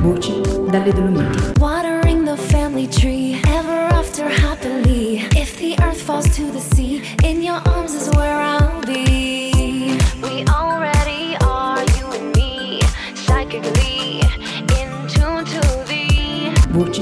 Voci dalle Dolomiti. Watering the family tree, ever after happily. If the earth falls to the sea, in your arms is where I'll be. We already are, you and me, psychically in tune to the Voci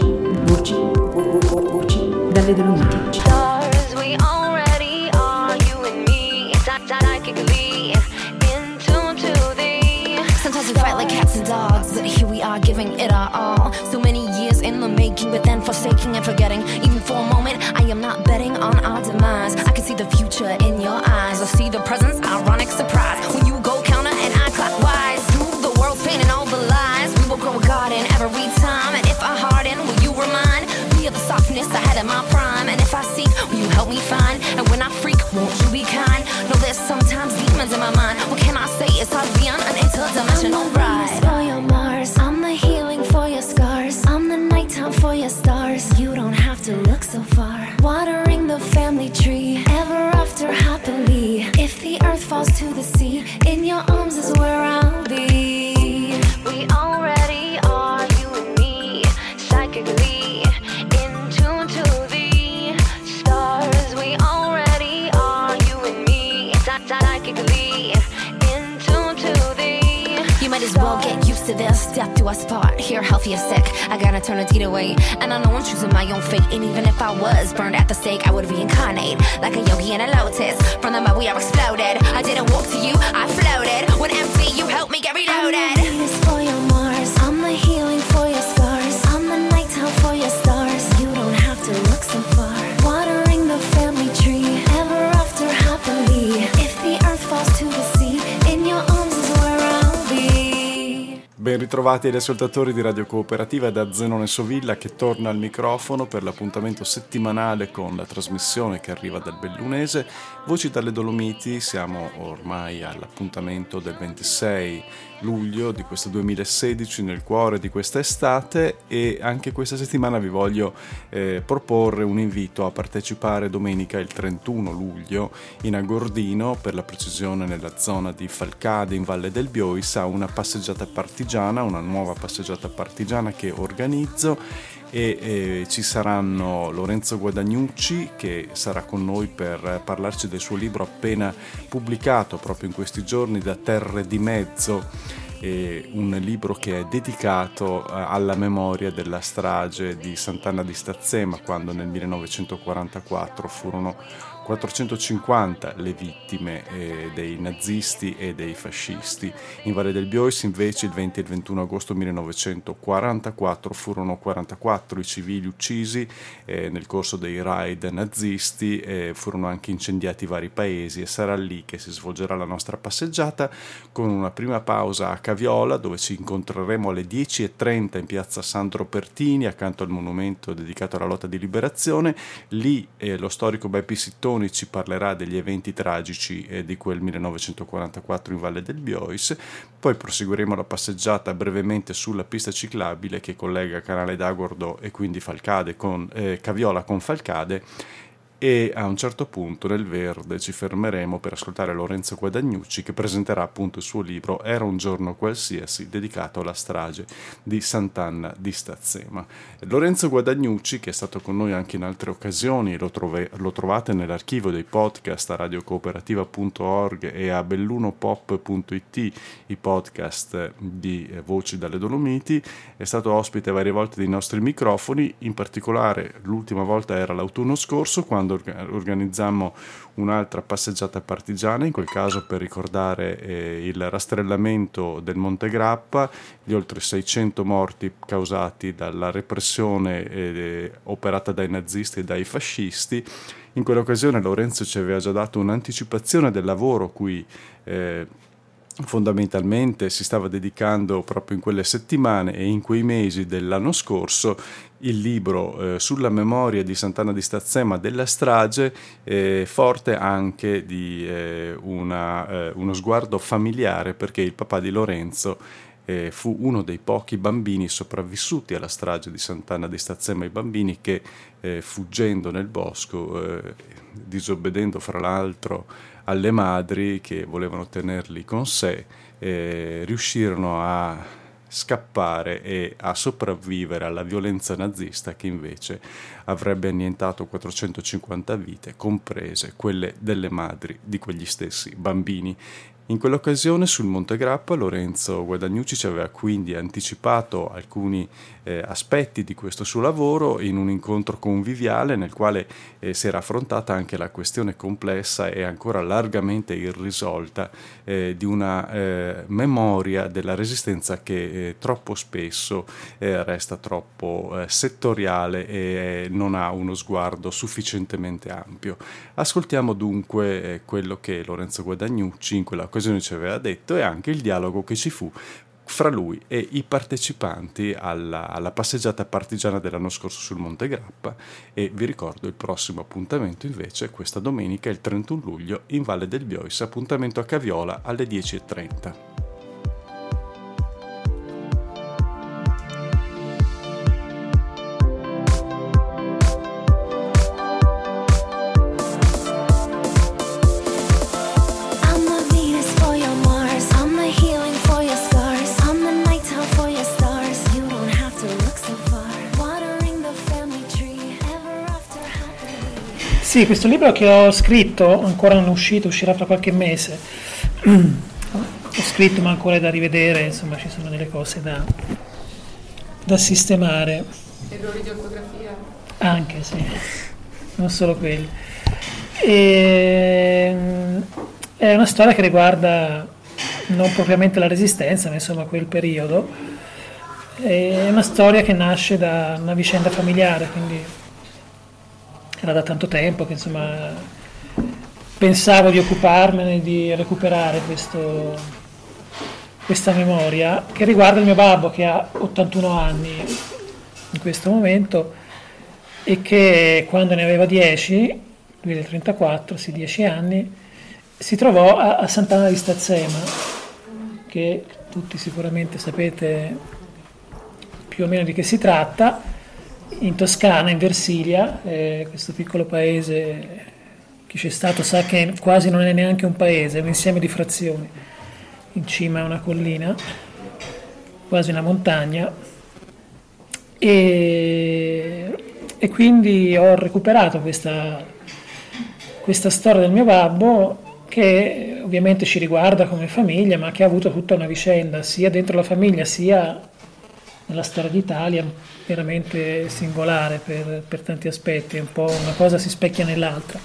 dalle Dolomiti. stars. We already are, you and me, psychically in tune to the. Sometimes we fight like cats and dogs, but here we are giving it our all. So many years in the making, but then forsaking and forgetting. Even for a moment, I am not betting on our demise. I can see the future in your eyes. I see the presence, ironic surprise. When you go counter and I clockwise, through the world's pain and all the lies, we will grow a garden every time. And if I harden, will you remind me of the softness I had in my prime? And if I seek, will you help me find? And when I freak, won't you be kind? No, there's sometimes demons in my mind. What can I say? It's hard to be on an interdimensional ride. For your Mars, I'm the healing for your scars. I'm the nighttime for your stars. You don't have to look so far. Watering the family tree, ever after happily. If the earth falls to the sea, in your arms is where I'll be. We already are, you and me, psychically in tune to the stars. We already are, you and me, psychically in tune to the. You might as well get used to this. Death do us part. Here, healthy or sick, I got eternity to wait. And I know I'm choosing my own fate. And even if I was burned at the stake, I would reincarnate like a yogi in a lotus. From the mud we are exploded. I didn't walk to you, I floated. When empty, you helped me get reloaded. I'm the Venus for your Mars. I'm the healing for your scars. I'm the nighttime for your stars. You don't have to look so far. Watering the family tree, ever after happily. If the earth falls to the sea, in your arms is where I'll be. Ben ritrovati agli ascoltatori di Radio Cooperativa da Zenone Sovilla, che torna al microfono per l'appuntamento settimanale con la trasmissione che arriva dal Bellunese. Voci dalle Dolomiti, siamo ormai all'appuntamento del 26 luglio di questo 2016, nel cuore di questa estate, e anche questa settimana vi voglio proporre un invito a partecipare domenica il 31 luglio in Agordino, per la precisione nella zona di Falcade in Valle del Biois, a una passeggiata partigiana, una nuova passeggiata partigiana che organizzo, e ci saranno Lorenzo Guadagnucci, che sarà con noi per parlarci del suo libro appena pubblicato proprio in questi giorni, Da Terre di Mezzo, un libro che è dedicato alla memoria della strage di Sant'Anna di Stazzema, quando nel 1944 furono 450 le vittime dei nazisti e dei fascisti. In Valle del Biois invece il 20 e il 21 agosto 1944 furono 44 i civili uccisi nel corso dei raid nazisti, furono anche incendiati vari paesi, e sarà lì che si svolgerà la nostra passeggiata, con una prima pausa a Caviola, dove ci incontreremo alle 10:30 in piazza Sandro Pertini, accanto al monumento dedicato alla lotta di liberazione. Lì lo storico Beppi Sittoni ci parlerà degli eventi tragici di quel 1944 in Valle del Biois. Poi proseguiremo la passeggiata brevemente sulla pista ciclabile che collega Canale d'Agordo e quindi Falcade con Caviola con Falcade, e a un certo punto nel verde ci fermeremo per ascoltare Lorenzo Guadagnucci, che presenterà appunto il suo libro Era un giorno qualsiasi, dedicato alla strage di Sant'Anna di Stazzema. Lorenzo Guadagnucci, che è stato con noi anche in altre occasioni, lo trovate nell'archivio dei podcast a radiocooperativa.org e a bellunopop.it, i podcast di Voci dalle Dolomiti. È stato ospite varie volte dei nostri microfoni, in particolare l'ultima volta era l'autunno scorso, quando organizzammo un'altra passeggiata partigiana, in quel caso per ricordare il rastrellamento del Monte Grappa, gli oltre 600 morti causati dalla repressione operata dai nazisti e dai fascisti. In quell'occasione Lorenzo ci aveva già dato un'anticipazione del lavoro cui fondamentalmente si stava dedicando proprio in quelle settimane e in quei mesi dell'anno scorso. Il libro sulla memoria di Sant'Anna di Stazzema della strage, forte anche di uno sguardo familiare, perché il papà di Lorenzo fu uno dei pochi bambini sopravvissuti alla strage di Sant'Anna di Stazzema, i bambini che fuggendo nel bosco, disobbedendo fra l'altro alle madri che volevano tenerli con sé, riuscirono a scappare e a sopravvivere alla violenza nazista che invece avrebbe annientato 450 vite, comprese quelle delle madri di quegli stessi bambini. In quell'occasione sul Monte Grappa Lorenzo Guadagnucci ci aveva quindi anticipato alcuni aspetti di questo suo lavoro in un incontro conviviale nel quale si era affrontata anche la questione complessa e ancora largamente irrisolta di una memoria della resistenza che troppo spesso resta troppo settoriale e non ha uno sguardo sufficientemente ampio. Ascoltiamo dunque quello che Lorenzo Guadagnucci in quella occasione ci aveva detto e anche il dialogo che ci fu fra lui e i partecipanti alla passeggiata partigiana dell'anno scorso sul Monte Grappa. E vi ricordo il prossimo appuntamento invece questa domenica, il 31 luglio, in Valle del Viois, appuntamento a Caviola alle 10:30. Sì, questo libro che ho scritto, ancora non è uscito, uscirà fra qualche mese. Ho scritto ma ancora è da rivedere, insomma ci sono delle cose da sistemare. Errori di ortografia? Anche, sì, non solo quelli. È una storia che riguarda non propriamente la Resistenza, ma insomma quel periodo. È una storia che nasce da una vicenda familiare, quindi era da tanto tempo che insomma pensavo di occuparmene, di recuperare questa memoria che riguarda il mio babbo che ha 81 anni in questo momento e che quando ne aveva 10, lui del 34, sì 10 anni, si trovò a Sant'Anna di Stazzema, che tutti sicuramente sapete più o meno di che si tratta, in Toscana, in Versilia, questo piccolo paese, chi c'è stato sa che quasi non è neanche un paese, è un insieme di frazioni, in cima a una collina, quasi una montagna, e quindi ho recuperato questa storia del mio babbo che ovviamente ci riguarda come famiglia, ma che ha avuto tutta una vicenda, sia dentro la famiglia sia nella storia d'Italia, veramente singolare per tanti aspetti, un po' una cosa si specchia nell'altra.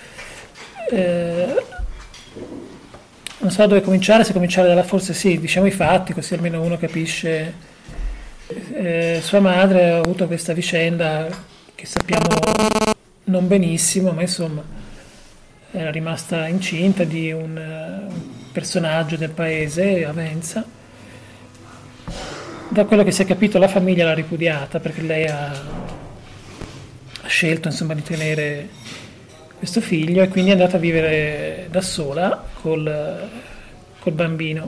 Non so da dove cominciare, se cominciare dalla, forse sì, diciamo i fatti, così almeno uno capisce. Sua madre ha avuto questa vicenda che sappiamo non benissimo, ma insomma era rimasta incinta di un personaggio del paese, Avenza. Da quello che si è capito la famiglia l'ha ripudiata perché lei ha scelto insomma di tenere questo figlio e quindi è andata a vivere da sola col bambino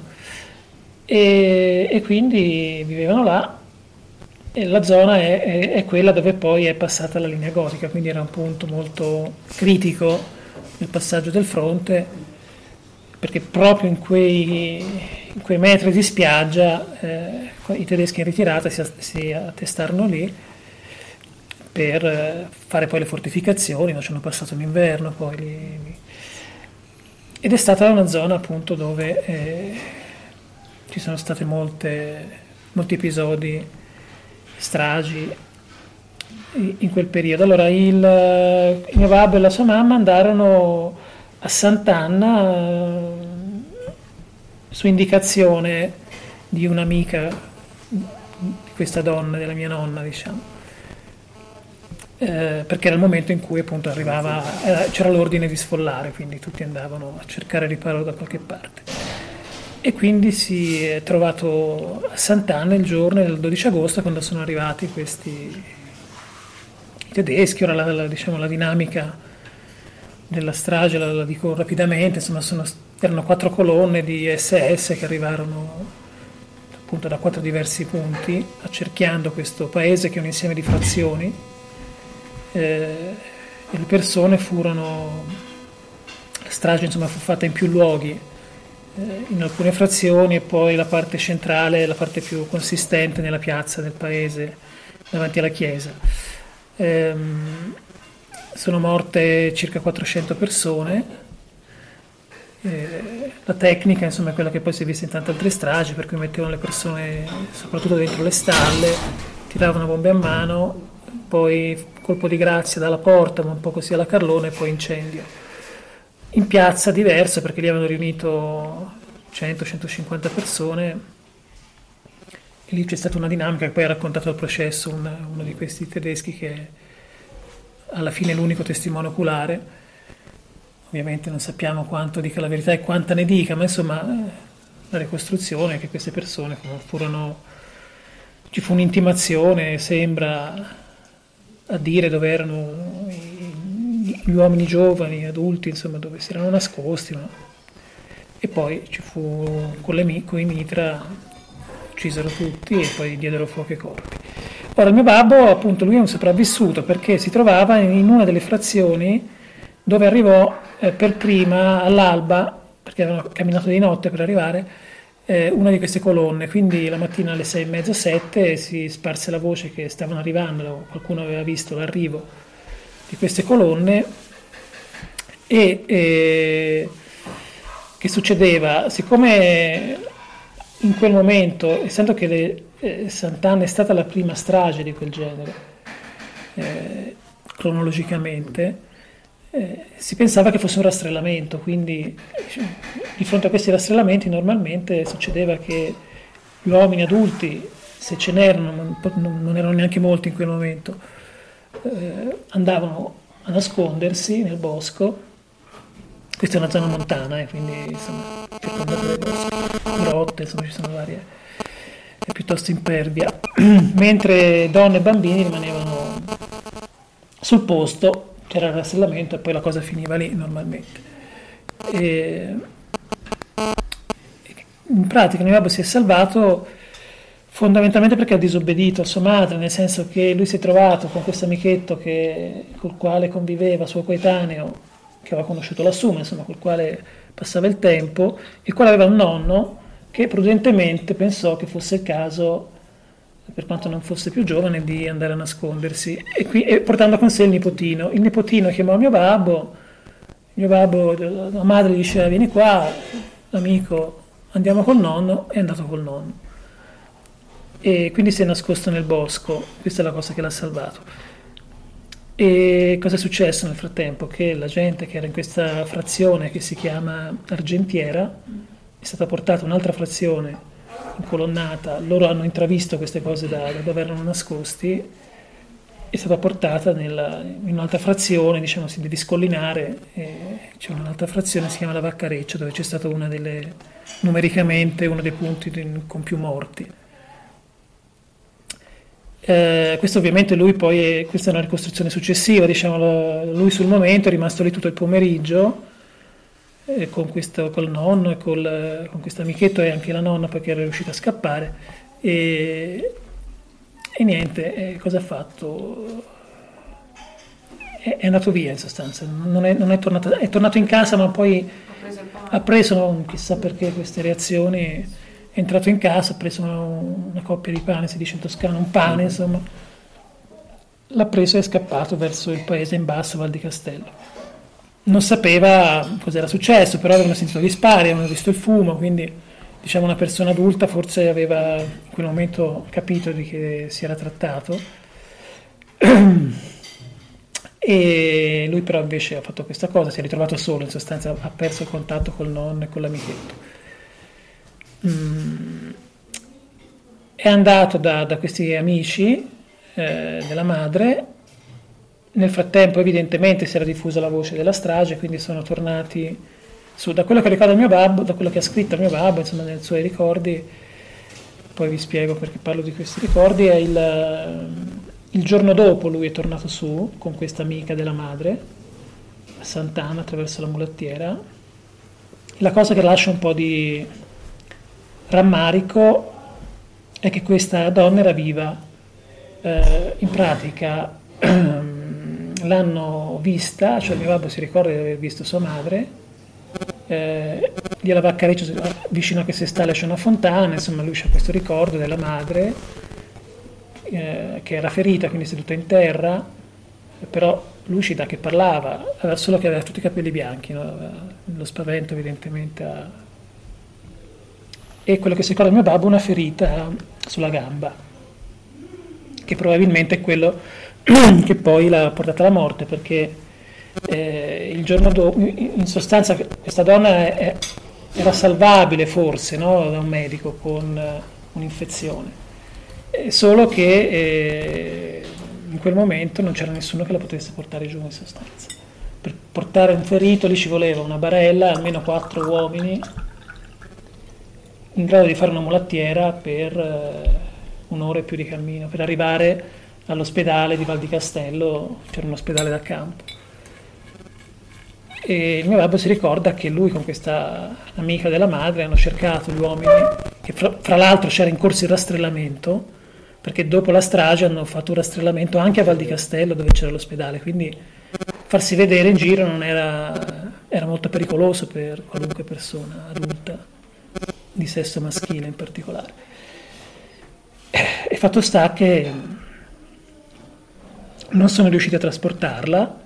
e quindi vivevano là e la zona è quella dove poi è passata la linea gotica, quindi era un punto molto critico nel passaggio del fronte perché proprio in quei metri di spiaggia i tedeschi in ritirata si attestarono lì per fare poi le fortificazioni, ma ci hanno passato l'inverno poi lì. Ed è stata una zona appunto dove ci sono state molti episodi, stragi in quel periodo. Allora il mio babbo e la sua mamma andarono a Sant'Anna su indicazione di un'amica di questa donna, della mia nonna, diciamo, perché era il momento in cui appunto c'era l'ordine di sfollare, quindi tutti andavano a cercare riparo da qualche parte. E quindi si è trovato a Sant'Anna il giorno del 12 agosto quando sono arrivati questi tedeschi. Ora la dinamica della strage la dico rapidamente, insomma erano 4 colonne di SS che arrivarono appunto da 4 diversi punti accerchiando questo paese che è un insieme di frazioni e le persone la strage insomma fu fatta in più luoghi in alcune frazioni, e poi la parte centrale, la parte più consistente nella piazza del paese davanti alla chiesa. Sono morte circa 400 persone. La tecnica, insomma, è quella che poi si è vista in tante altre stragi, per cui mettevano le persone soprattutto dentro le stalle, tiravano bombe a mano, poi colpo di grazia dalla porta, ma un po' così alla Carlone, e poi incendio. In piazza diverso, perché lì avevano riunito 100-150 persone, e lì c'è stata una dinamica che poi ha raccontato al processo uno di questi tedeschi, che è alla fine l'unico testimone oculare. Ovviamente non sappiamo quanto dica la verità e quanta ne dica, ma insomma la ricostruzione è che queste persone ci fu un'intimazione, sembra, a dire dove erano gli uomini giovani, adulti, insomma, dove si erano nascosti, e poi ci fu con i mitra, uccisero tutti e poi diedero fuoco ai corpi. Ora il mio babbo, appunto, lui è un sopravvissuto perché si trovava in una delle frazioni dove arrivò per prima all'alba, perché avevano camminato di notte per arrivare, una di queste colonne. Quindi la mattina alle 6:30, 7 si sparse la voce che stavano arrivando, qualcuno aveva visto l'arrivo di queste colonne. E che succedeva? Siccome in quel momento, essendo che Sant'Anna è stata la prima strage di quel genere, cronologicamente, si pensava che fosse un rastrellamento, quindi di fronte a questi rastrellamenti normalmente succedeva che gli uomini adulti, se ce n'erano, non erano neanche molti in quel momento, andavano a nascondersi nel bosco. Questa è una zona montana, quindi insomma, circondata dai boschi, grotte, insomma ci sono varie, è piuttosto impervia, mentre donne e bambini rimanevano sul posto. C'era il rastrellamento e poi la cosa finiva lì normalmente. In pratica mio babbo si è salvato fondamentalmente perché ha disobbedito a sua madre, nel senso che lui si è trovato con questo amichetto col quale conviveva, suo coetaneo, che aveva conosciuto lassù, ma insomma col quale passava il tempo, il quale aveva un nonno che prudentemente pensò che fosse il caso, per quanto non fosse più giovane, di andare a nascondersi, e portando con sé il nipotino. Il nipotino chiamò mio babbo, la madre gli diceva vieni qua, l'amico, andiamo col nonno, è andato col nonno. E quindi si è nascosto nel bosco, questa è la cosa che l'ha salvato. E cosa è successo nel frattempo? Che la gente che era in questa frazione che si chiama Argentiera è stata portata a un'altra frazione incolonnata, loro hanno intravisto queste cose da dove erano nascosti, è stata portata in un'altra frazione, diciamo così, di scollinare, c'è un'altra frazione, si chiama la Vaccareccia, dove c'è stato numericamente uno dei punti con più morti. Questo ovviamente lui poi, questa è una ricostruzione successiva, diciamo, lui sul momento è rimasto lì tutto il pomeriggio, col nonno e con questo amichetto e anche la nonna perché era riuscita a scappare e niente, cosa ha fatto? È andato via in sostanza, non è tornato, è tornato in casa, ma poi ha preso non chissà perché queste reazioni, è entrato in casa, ha preso una coppia di pane, si dice in toscano, un pane insomma, l'ha preso e è scappato verso il paese in basso, Val di Castello. Non sapeva cosa era successo, però avevano sentito gli spari, avevano visto il fumo, quindi diciamo una persona adulta forse aveva in quel momento capito di che si era trattato. E lui però invece ha fatto questa cosa, si è ritrovato solo, in sostanza ha perso il contatto col nonno e con l'amichetto. È andato da questi amici della madre. Nel frattempo evidentemente si era diffusa la voce della strage, quindi sono tornati su, da quello che ricorda il mio babbo, da quello che ha scritto il mio babbo, insomma nei suoi ricordi, poi vi spiego perché parlo di questi ricordi, è il giorno dopo lui è tornato su con questa amica della madre, a Sant'Anna attraverso la mulattiera. La cosa che lascia un po' di rammarico è che questa donna era viva, in pratica l'hanno vista, cioè mio babbo si ricorda di aver visto sua madre lì alla Vaccareccio, vicino a queste stalle c'è una fontana, insomma lui c'ha questo ricordo della madre che era ferita, quindi seduta in terra, però lucida, che parlava, solo che aveva tutti i capelli bianchi, no? Lo spavento evidentemente e quello che si ricorda del mio babbo, una ferita sulla gamba, che probabilmente è quello che poi l'ha portata alla morte, perché il giorno dopo, in sostanza, questa donna era salvabile forse, no? Da un medico con un'infezione, solo che in quel momento non c'era nessuno che la potesse portare giù in sostanza. Per portare un ferito lì ci voleva una barella, almeno 4 uomini in grado di fare una mulattiera per un'ora e più di cammino, per arrivare all'ospedale di Val di Castello. C'era un ospedale da campo. E il mio babbo si ricorda che lui con questa amica della madre hanno cercato gli uomini, che fra l'altro c'era in corso il rastrellamento, perché dopo la strage hanno fatto un rastrellamento anche a Val di Castello dove c'era l'ospedale, quindi farsi vedere in giro non era molto pericoloso per qualunque persona adulta, di sesso maschile in particolare. E fatto sta che non sono riusciti a trasportarla.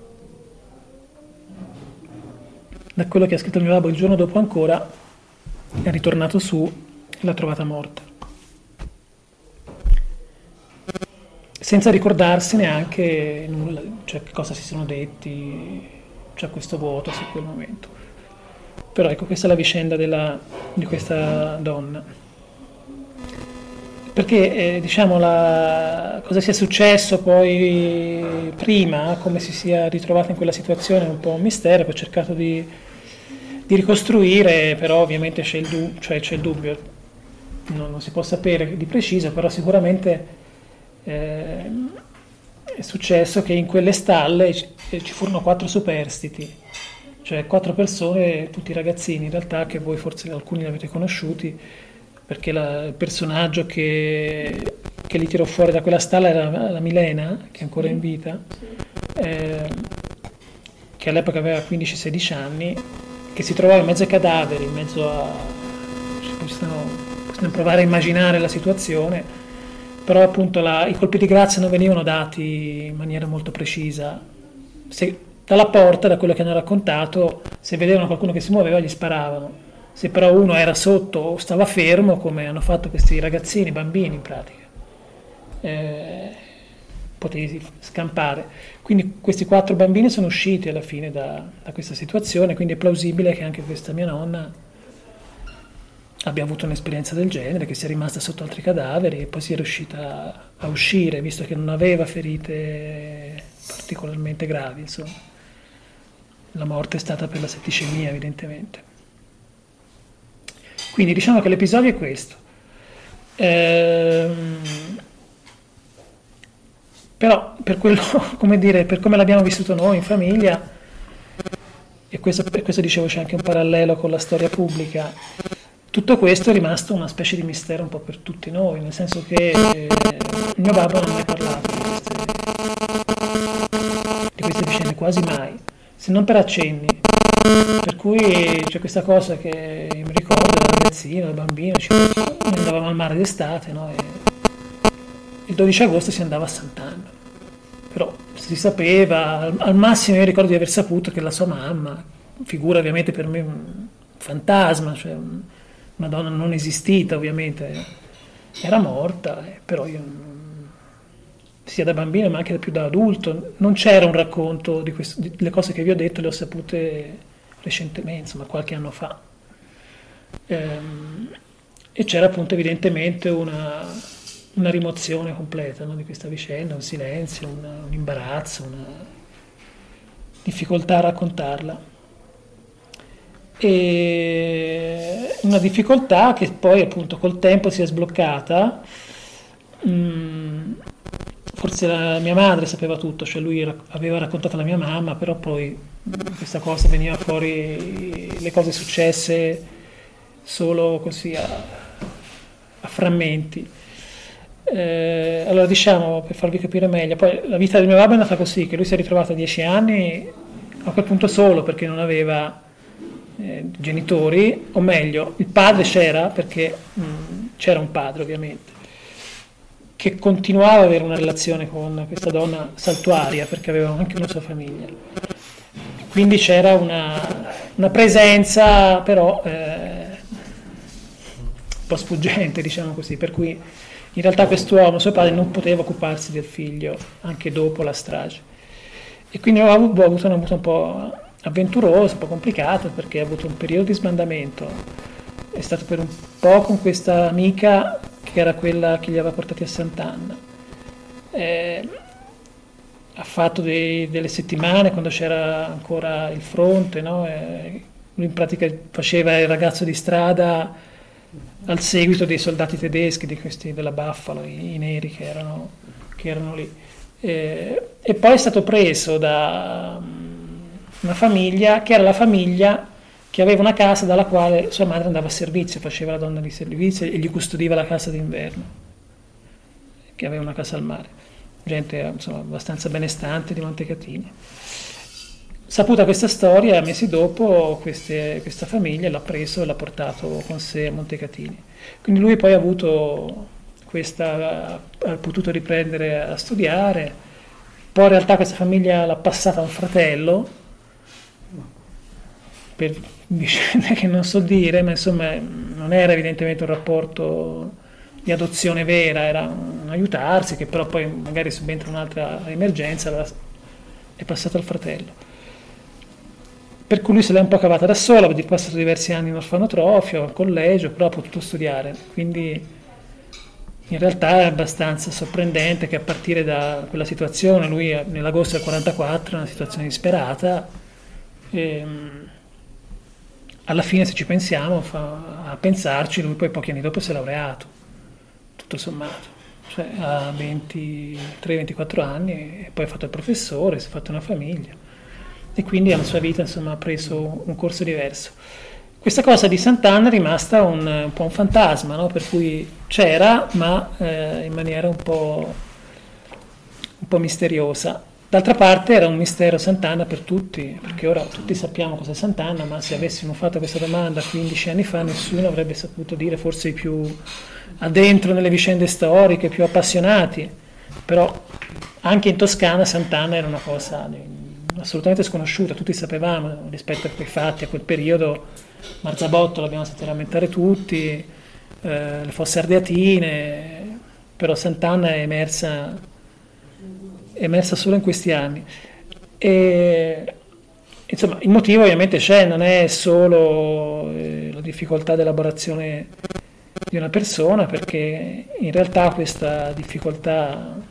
Da quello che ha scritto il mio babbo, il giorno dopo ancora è ritornato su e l'ha trovata morta, senza ricordarsi neanche nulla, cioè che cosa si sono detti, c'è questo vuoto su quel momento. Però ecco, questa è la vicenda di questa donna. Perché diciamo cosa sia successo poi prima, come si sia ritrovata in quella situazione, è un po' un mistero, poi ho cercato di ricostruire, però ovviamente c'è il dubbio, non si può sapere di preciso, però sicuramente è successo che in quelle stalle ci furono 4 superstiti, cioè 4 persone, tutti ragazzini in realtà, che voi forse alcuni li avete conosciuti, perché il personaggio che li tirò fuori da quella stalla era la Milena, che è ancora in vita, che all'epoca aveva 15-16 anni, che si trovava in mezzo ai cadaveri, in mezzo a... possiamo provare a immaginare la situazione, però appunto i colpi di grazia non venivano dati in maniera molto precisa. Dalla porta, da quello che hanno raccontato, se vedevano qualcuno che si muoveva gli sparavano. Se però uno era sotto o stava fermo, come hanno fatto questi ragazzini, bambini in pratica, potevi scampare. Quindi questi 4 bambini sono usciti alla fine da questa situazione, quindi è plausibile che anche questa mia nonna abbia avuto un'esperienza del genere, che sia rimasta sotto altri cadaveri e poi sia riuscita a uscire, visto che non aveva ferite particolarmente gravi, insomma. La morte è stata per la setticemia, evidentemente. Quindi diciamo che l'episodio è questo. Però per quello, come dire, per come l'abbiamo vissuto noi in famiglia, e per questo dicevo c'è anche un parallelo con la storia pubblica, tutto questo è rimasto una specie di mistero un po' per tutti noi, nel senso che mio babbo non ha mai parlato di queste vicende, quasi mai, se non per accenni. Per cui c'è questa cosa che mi ricordo da ragazzino, da bambino, noi andavamo al mare d'estate, no? E il 12 agosto si andava a Sant'Anna, però si sapeva, al massimo io ricordo di aver saputo che la sua mamma, figura ovviamente per me un fantasma, cioè una donna non esistita ovviamente, era morta, però io sia da bambino ma anche più da adulto non c'era un racconto le cose che vi ho detto, le ho sapute recentemente, insomma qualche anno fa, e c'era appunto evidentemente una rimozione completa, no, di questa vicenda, un silenzio, un imbarazzo, una difficoltà a raccontarla, e una difficoltà che poi appunto col tempo si è sbloccata. Forse la mia madre sapeva tutto, cioè lui aveva raccontato alla mia mamma, però poi questa cosa veniva fuori, le cose successe solo così a frammenti. Allora diciamo, per farvi capire meglio, poi la vita del mio babbo è andata così, che lui si è ritrovato a 10 anni, a quel punto solo, perché non aveva genitori, o meglio, il padre c'era, perché c'era un padre ovviamente, che continuava ad avere una relazione con questa donna saltuaria, perché aveva anche una sua famiglia. Quindi c'era una presenza, però un po' sfuggente, diciamo così, per cui in realtà quest'uomo, suo padre, non poteva occuparsi del figlio anche dopo la strage. E quindi ho avuto una vita un po' avventurosa, un po' complicata, perché ho avuto un periodo di sbandamento. È stato per un po' con questa amica che era quella che li aveva portati a Sant'Anna. Ha fatto delle settimane quando c'era ancora il fronte, no? Lui in pratica faceva il ragazzo di strada al seguito dei soldati tedeschi, di questi della Buffalo, i neri che erano lì. E poi è stato preso da una famiglia che era la famiglia che aveva una casa dalla quale sua madre andava a servizio, faceva la donna di servizio e gli custodiva la casa d'inverno, che aveva una casa al mare, gente insomma abbastanza benestante di Montecatini. Saputa questa storia, mesi dopo questa famiglia l'ha preso e l'ha portato con sé a Montecatini. Quindi lui poi ha potuto riprendere a studiare, poi in realtà questa famiglia l'ha passata a un fratello, per vicende che non so dire, ma insomma non era evidentemente un rapporto di adozione vera, era un aiutarsi, che però poi magari subentra un'altra emergenza, è passato al fratello. Per cui lui se l'è un po' cavata da solo, ha passato diversi anni in orfanotrofio, al collegio, però ha potuto studiare. Quindi in realtà è abbastanza sorprendente che a partire da quella situazione, lui nell'agosto del 1944, una situazione disperata, alla fine, se ci pensiamo, a pensarci, lui poi pochi anni dopo si è laureato, tutto sommato, cioè a 23-24 anni, e poi ha fatto il professore, si è fatto una famiglia, e quindi la sua vita insomma ha preso un corso diverso. Questa cosa di Sant'Anna è rimasta un po' un fantasma, no? Per cui c'era, ma in maniera un po' misteriosa. D'altra parte era un mistero Sant'Anna per tutti, perché ora tutti sappiamo cos'è Sant'Anna, ma se avessimo fatto questa domanda 15 anni fa nessuno avrebbe saputo dire, forse i più addentro nelle vicende storiche, più appassionati, però anche in Toscana Sant'Anna era una cosa assolutamente sconosciuta, tutti sapevamo rispetto a quei fatti, a quel periodo, Marzabotto l'abbiamo sentito lamentare tutti, le fosse ardeatine, però Sant'Anna è emersa solo in questi anni. E insomma il motivo ovviamente c'è, non è solo la difficoltà di elaborazione di una persona, perché in realtà questa difficoltà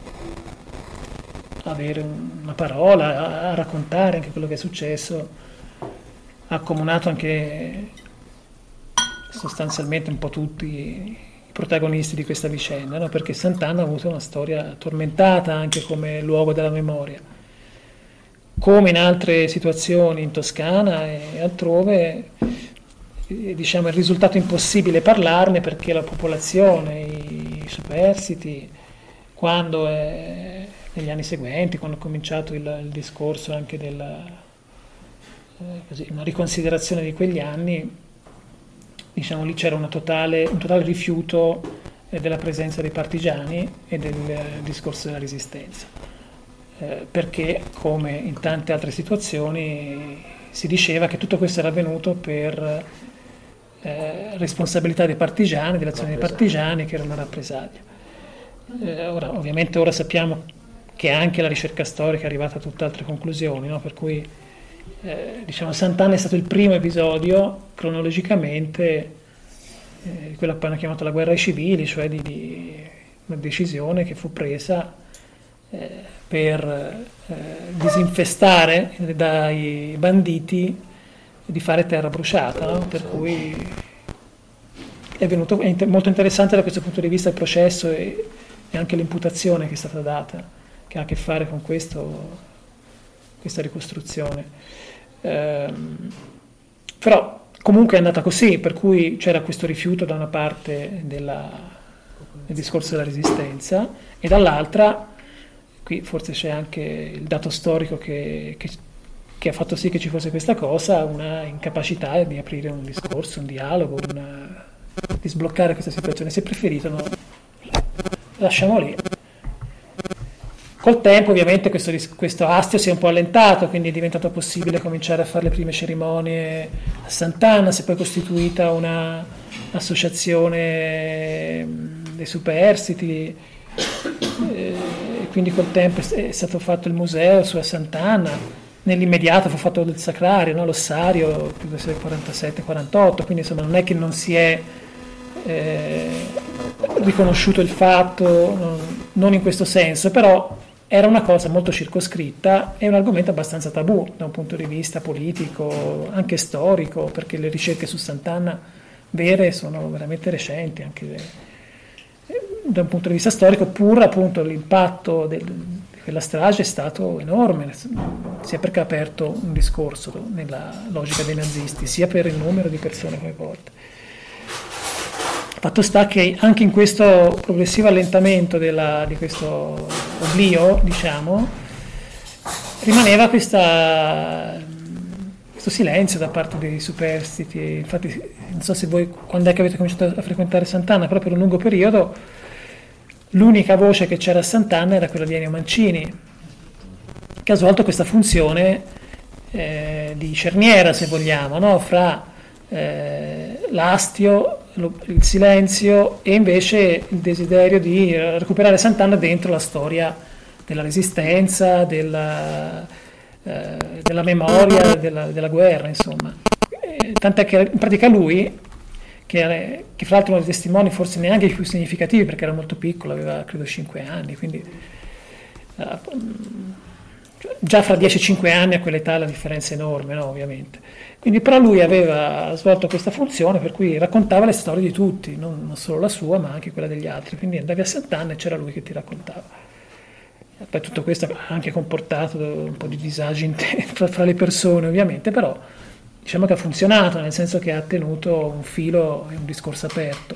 a avere una parola, a raccontare anche quello che è successo, ha accomunato anche sostanzialmente un po' tutti i protagonisti di questa vicenda, no? Perché Sant'Anna ha avuto una storia tormentata anche come luogo della memoria. Come in altre situazioni in Toscana e altrove, diciamo, è risultato impossibile parlarne perché la popolazione, i superstiti, quando negli anni seguenti, quando è cominciato il discorso anche della una riconsiderazione di quegli anni, diciamo lì c'era un totale rifiuto della presenza dei partigiani e del discorso della resistenza, perché come in tante altre situazioni si diceva che tutto questo era avvenuto per responsabilità dei partigiani, dell'azione dei partigiani, che era una rappresaglia. Ovviamente ora sappiamo che anche la ricerca storica è arrivata a tutt'altre conclusioni, no? Per cui diciamo Sant'Anna è stato il primo episodio cronologicamente quello che hanno chiamato la guerra ai civili, cioè di una decisione che fu presa per disinfestare dai banditi di fare terra bruciata, no? Per cui è molto interessante da questo punto di vista il processo e anche l'imputazione che è stata data, che ha a che fare con questa ricostruzione. Però comunque è andata così, per cui c'era questo rifiuto da una parte del discorso della resistenza e dall'altra, qui forse c'è anche il dato storico che che ha fatto sì che ci fosse questa cosa, una incapacità di aprire un discorso, un dialogo, di sbloccare questa situazione. Si è preferito, no, lasciamo lì. Col tempo ovviamente questo astio si è un po' allentato, quindi è diventato possibile cominciare a fare le prime cerimonie a Sant'Anna, si è poi costituita una associazione dei superstiti, quindi col tempo è stato fatto il museo su a Sant'Anna, nell'immediato fu fatto il sacrario, no? L'ossario, credo sia del 47-48, quindi insomma non è che non si è riconosciuto il fatto, non in questo senso, però era una cosa molto circoscritta e un argomento abbastanza tabù da un punto di vista politico, anche storico, perché le ricerche su Sant'Anna vere sono veramente recenti, anche da un punto di vista storico, pur appunto l'impatto di quella strage è stato enorme, sia perché ha aperto un discorso nella logica dei nazisti, sia per il numero di persone coinvolte. Fatto sta che anche in questo progressivo allentamento di questo oblio, diciamo, rimaneva questo silenzio da parte dei superstiti. Infatti non so se voi, quando è che avete cominciato a frequentare Sant'Anna, però per un lungo periodo l'unica voce che c'era a Sant'Anna era quella di Ennio Mancini, che ha svolto questa funzione di cerniera, se vogliamo, no? Fra l'astio, il silenzio e invece il desiderio di recuperare Sant'Anna dentro la storia della resistenza, della memoria, della guerra, insomma. Tant'è che in pratica lui, che fra l'altro uno dei testimoni forse neanche i più significativi, perché era molto piccolo, aveva credo 5 anni, quindi già fra 10 e 5 anni a quell'età la differenza è enorme, no, ovviamente. Quindi però lui aveva svolto questa funzione per cui raccontava le storie di tutti, non solo la sua ma anche quella degli altri, quindi andavi a Sant'Anna e c'era lui che ti raccontava. Poi tutto questo ha anche comportato un po' di disagi fra le persone ovviamente, però diciamo che ha funzionato, nel senso che ha tenuto un filo e un discorso aperto.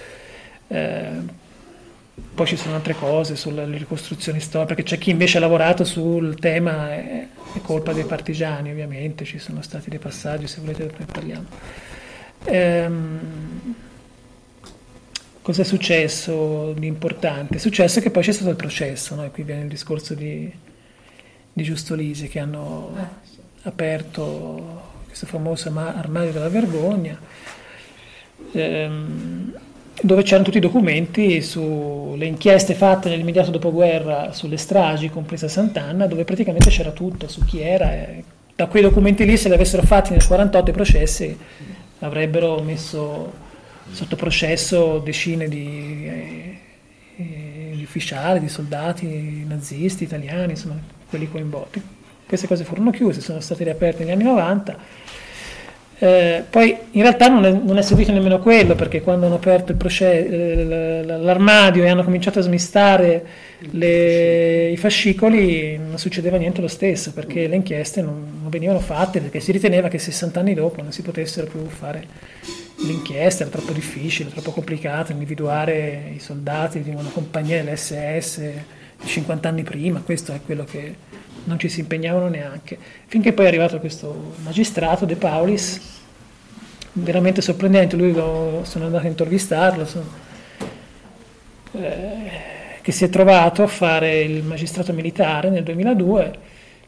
Poi ci sono altre cose sulle ricostruzioni storiche, perché c'è chi invece ha lavorato sul tema, è colpa dei partigiani ovviamente, ci sono stati dei passaggi, se volete ne parliamo. Cos'è successo di importante? È successo che poi c'è stato il processo, no? E qui viene il discorso di Giustolisi, che hanno aperto questo famoso armadio della vergogna, dove c'erano tutti i documenti sulle inchieste fatte nell'immediato dopoguerra sulle stragi, compresa Sant'Anna, dove praticamente c'era tutto su chi era. Da quei documenti lì, se li avessero fatti nel 48 i processi, avrebbero messo sotto processo decine di ufficiali, di soldati nazisti, italiani, insomma, quelli coinvolti. Queste cose furono chiuse, sono state riaperte negli anni 90. Poi in realtà non è servito nemmeno quello, perché quando hanno aperto l'armadio e hanno cominciato a smistare i fascicoli non succedeva niente lo stesso, perché le inchieste non venivano fatte, perché si riteneva che 60 anni dopo non si potessero più fare l'inchiesta, era troppo difficile, troppo complicato individuare i soldati di una compagnia dell'SS 50 anni prima. Questo è quello che non ci si impegnavano neanche, finché poi è arrivato questo magistrato De Paulis, veramente sorprendente. Lui sono andato a intervistarlo, che si è trovato a fare il magistrato militare nel 2002.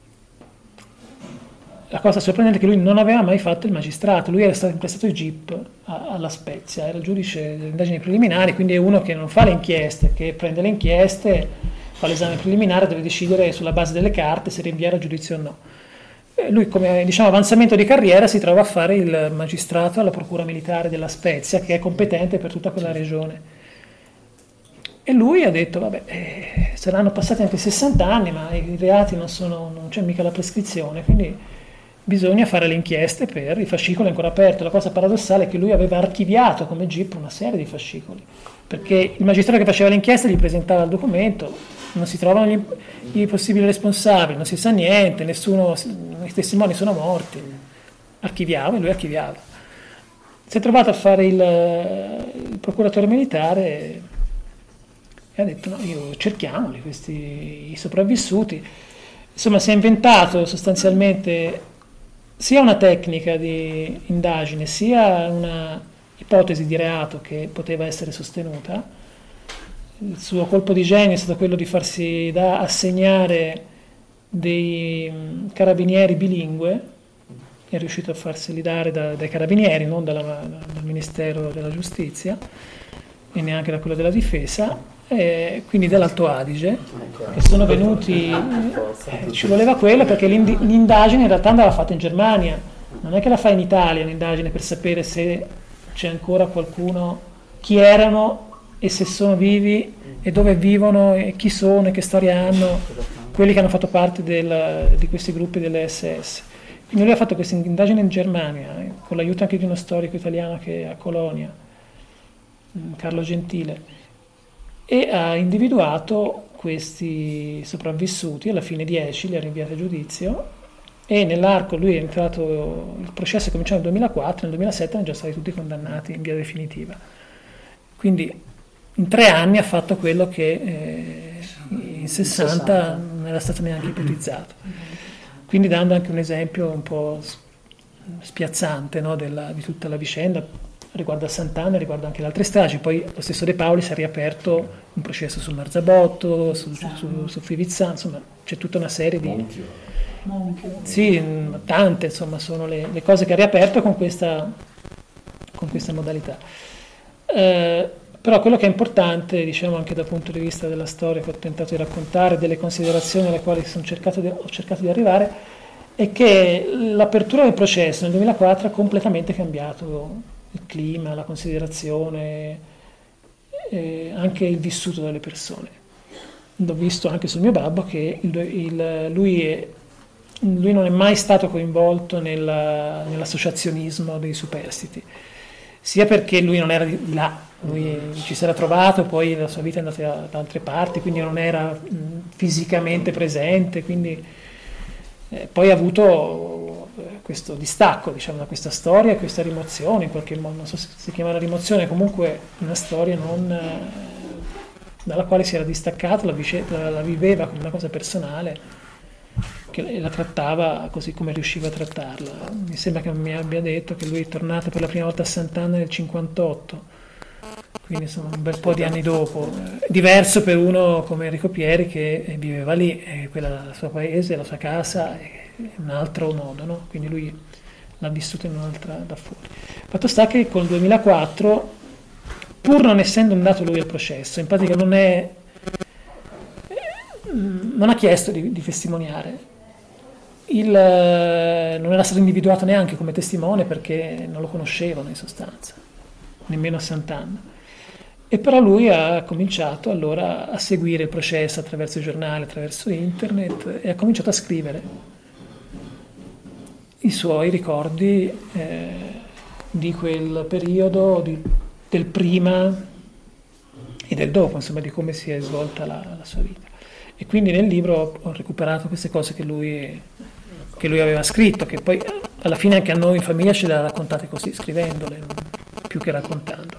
La cosa sorprendente è che lui non aveva mai fatto il magistrato, lui era stato imprestato il GIP alla Spezia, era il giudice delle indagini preliminari, quindi è uno che non fa le inchieste, che prende le inchieste, fa l'esame preliminare, deve decidere sulla base delle carte se rinviare a giudizio o no. Lui, come diciamo avanzamento di carriera, si trova a fare il magistrato alla Procura Militare della Spezia, che è competente per tutta quella regione. E lui ha detto, vabbè, saranno passati anche 60 anni, ma i reati non c'è mica la prescrizione, quindi bisogna fare le inchieste per i fascicoli ancora aperti. La cosa paradossale è che lui aveva archiviato come GIP una serie di fascicoli, perché il magistrato che faceva l'inchiesta gli presentava il documento, non si trovano i possibili responsabili, non si sa niente, i testimoni sono morti, archiviava, e lui archiviava. Si è trovato a fare il procuratore militare e ha detto, no, cerchiamoli, i sopravvissuti. Insomma, si è inventato sostanzialmente sia una tecnica di indagine, sia una ipotesi di reato che poteva essere sostenuta. Il suo colpo di genio è stato quello di farsi assegnare dei carabinieri bilingue, è riuscito a farseli dare dai carabinieri, non dal Ministero della Giustizia e neanche da quello della Difesa, quindi dall'Alto Adige, che sono venuti, ci voleva quello perché l'indagine in realtà andava fatta in Germania, non è che la fa in Italia un'indagine per sapere se c'è ancora qualcuno, chi erano e se sono vivi e dove vivono e chi sono e che storia hanno quelli che hanno fatto parte di questi gruppi delle SS. Quindi lui ha fatto questa indagine in Germania con l'aiuto anche di uno storico italiano che è a Colonia, Carlo Gentile, e ha individuato questi sopravvissuti, alla fine 10 li ha rinviati a giudizio, e nell'arco lui è entrato, il processo è cominciato nel 2004, nel 2007 erano già stati tutti condannati in via definitiva. Quindi in 3 anni ha fatto quello che in 60 non era stato neanche ipotizzato. Quindi dando anche un esempio un po' spiazzante, no, di tutta la vicenda, riguardo a Sant'Anna, riguardo anche le altre stragi. Poi lo stesso De Paoli si è riaperto un processo su Marzabotto, su Fivizzano, insomma c'è tutta una serie di... Sì, tante, insomma, sono le cose che ha riaperto con questa modalità. Però quello che è importante, diciamo anche dal punto di vista della storia che ho tentato di raccontare, delle considerazioni alle quali ho cercato di arrivare, è che l'apertura del processo nel 2004 ha completamente cambiato il clima, la considerazione, anche il vissuto delle persone. L'ho visto anche sul mio babbo che lui non è mai stato coinvolto nell'associazionismo dei superstiti, sia perché lui non era di là, lui ci si era trovato, poi la sua vita è andata da altre parti, quindi non era fisicamente presente, quindi poi ha avuto questo distacco, diciamo, da questa storia e questa rimozione, in qualche modo, non so se si chiama la rimozione, comunque una storia dalla quale si era distaccato, la viveva come una cosa personale, che la trattava così come riusciva a trattarla. Mi sembra che mi abbia detto che lui è tornato per la prima volta a Sant'Anna nel 58, quindi insomma un bel po' di anni dopo. Diverso per uno come Enrico Pieri che viveva lì, quella il suo paese, la sua casa, è un altro modo, no? Quindi lui l'ha vissuto in un'altra da fuori. Fatto sta che col 2004, pur non essendo andato lui al processo, in pratica non ha chiesto di testimoniare. Non era stato individuato neanche come testimone perché non lo conoscevano in sostanza, nemmeno a Sant'Anna. E però lui ha cominciato allora a seguire il processo attraverso i giornali, attraverso internet, e ha cominciato a scrivere i suoi ricordi di quel periodo, del prima e del dopo, insomma, di come si è svolta la sua vita. E quindi nel libro ho recuperato queste cose che lui aveva scritto, che poi alla fine anche a noi in famiglia ce le ha raccontate così, scrivendole, più che raccontando.